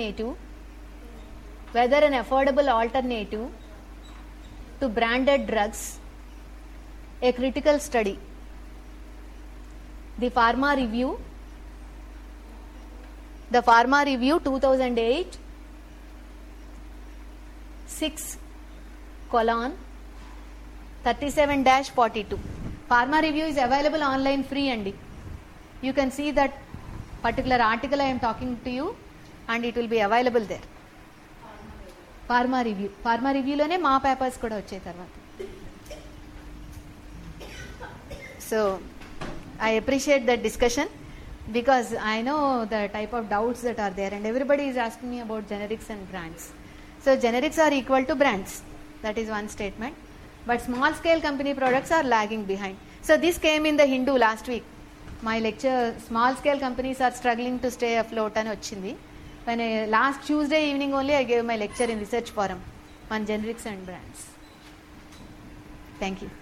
alternative to branded drugs, a critical study. The Pharma Review 2008 6:37-42. Pharma Review is available online free andi. You can see that particular article I am talking to you and it will be available there. Pharma Review lone ma papers kuda vachey tarvata. So I appreciate that discussion because I know the type of doubts that are there and everybody is asking me about generics and brands. So generics are equal to brands. That is one statement. But small scale company products are lagging behind. So this came in the Hindu last week. My lecture, small scale companies are struggling to stay afloat అని వచ్చింది. When last Tuesday evening only I gave my lecture in research forum on generics and brands. Thank you.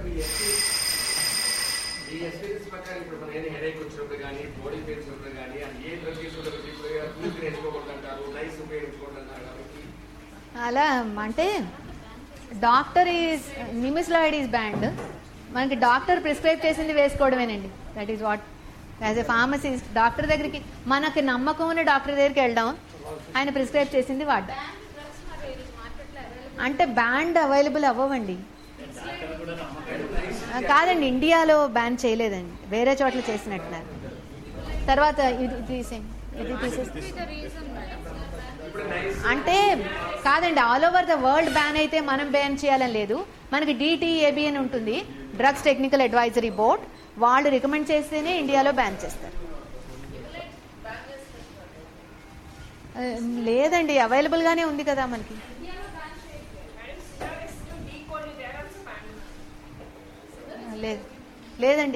ఈ experience ప్రకారం ఇప్పుడు మన ఏదైనా headache వచ్చినప్పుడు కానీ body pains ఉన్నప్పుడు కానీ అది ఏ డ్రగ్ తీసుకుంటారు పూర్తిగా వేసుకోకూడదంటారు, నైస్ ఉపయోగించుకోవద్దంటారు. కాబట్టి అలా అంటే doctor is nimesulide is banned. మనకి డాక్టర్ ప్రిస్క్రైబ్ చేసింది వేసుకోవడమేనండి. That is what as a pharmacist doctor దగ్గరికి మనకి నమ్మకం ఉన్న డాక్టర్ దగ్గరికి వెళ్దాం, ఆయన ప్రిస్క్రైబ్ చేసింది వాడడం. అంటే బ్యాండ్ అవైలబుల్ అవ్వండి కాదండి, ఇండియాలో బ్యాన్ చేయలేదండి, వేరే చోట్ల చేసినట్టున్నారు. తర్వాత ఇది అంటే కాదండి, all over the world ban అయితే మనం బ్యాన్ చేయాలని లేదు. మనకి DTAB అని ఉంటుంది, డ్రగ్స్ టెక్నికల్ అడ్వైజరీ బోర్డ్, వాళ్ళు రికమెండ్ చేస్తేనే ఇండియాలో బ్యాన్ చేస్తారు. లేదండి, అవైలబుల్ గానే ఉంది కదా మనకి. లేదండి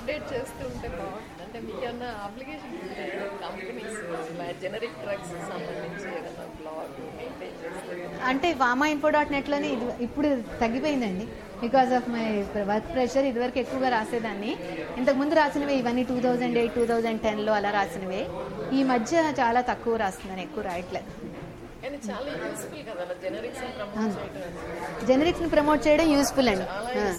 అప్డేట్ చేస్తూ ఉంటే బాగుంటుంది. అంటే మీకు ఏమన్నా అప్లికేషన్ కంపెనీస్ జెనరిక్ డ్రగ్స్ సంబంధించి ఏదైనా బ్లాగ్ మెయింటైన్ చేస్తే? అంటే FarmaInfo.netలోనే ఇది ఇప్పుడు తగ్గిపోయిందండి. Because of my work pressure. ఇదివరకు ఎక్కువగా రాసేదాన్ని. ఇంతకుముందు రాసినవే ఇవన్నీ 2008, 2010లో అలా రాసినవే. ఈ మధ్య చాలా తక్కువ రాస్తున్నాను, ఎక్కువ రాయట్లేదు. కానీ చాలా యూస్ఫుల్ కదా జెనరిక్స్ ప్రమోట్ చేయడం. జెనరిక్స్ ని ప్రమోట్ చేయడం యూస్ఫుల్ అండి.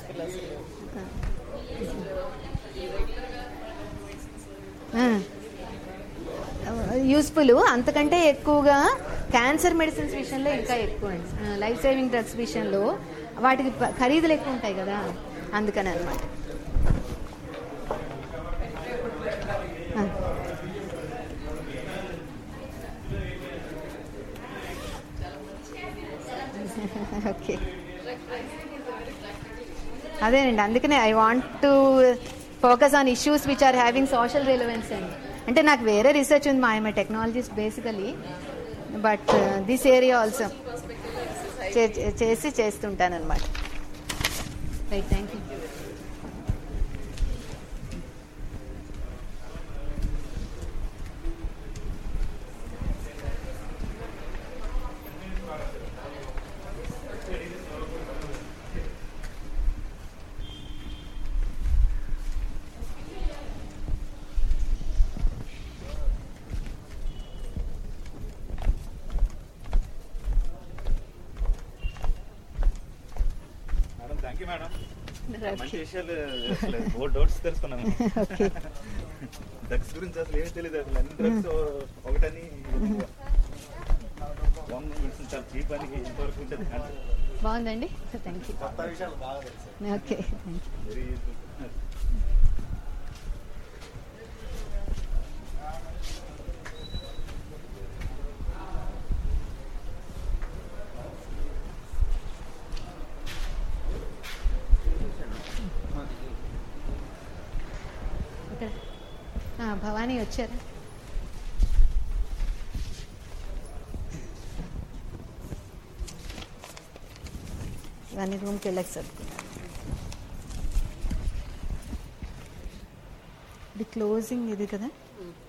యూస్ఫుల్. అంతకంటే ఎక్కువగా క్యాన్సర్ మెడిసిన్స్ విషయంలో ఇంకా ఎక్కువ అండి. లైఫ్ సేవింగ్ డ్రగ్స్ విషయంలో వాటికి ఖరీదులు ఎక్కువ ఉంటాయి కదా, అందుకని అనమాట. ఓకే, అదేనండి. అందుకనే I want to focus on issues which are having social relevance అండి. అంటే నాకు వేరే రీసెర్చ్ ఉంది, మా I'm technologist basically, but this area also చేస్తుంటాను అనమాట. Right, thank you. మంచి విషయాలు డౌట్స్ తెలుసుకున్నాను. డ్రగ్స్ గురించి అసలు ఏమీ తెలియదు. అసలు అన్ని డ్రగ్స్ ఒకటని చాలా చీప్ అని ఇంతవరకు ఉంటుంది. బాగుందండి, థ్యాంక్ యూ. కొత్త విషయాలు బాగా తెలుసు. Okay, thank you. Very useful. Bhavani వచ్చారా? ఇవన్నీ రూమ్కి వెళ్ళక సర్దుకున్నాను. ఇది క్లోజింగ్ ఇది కదా.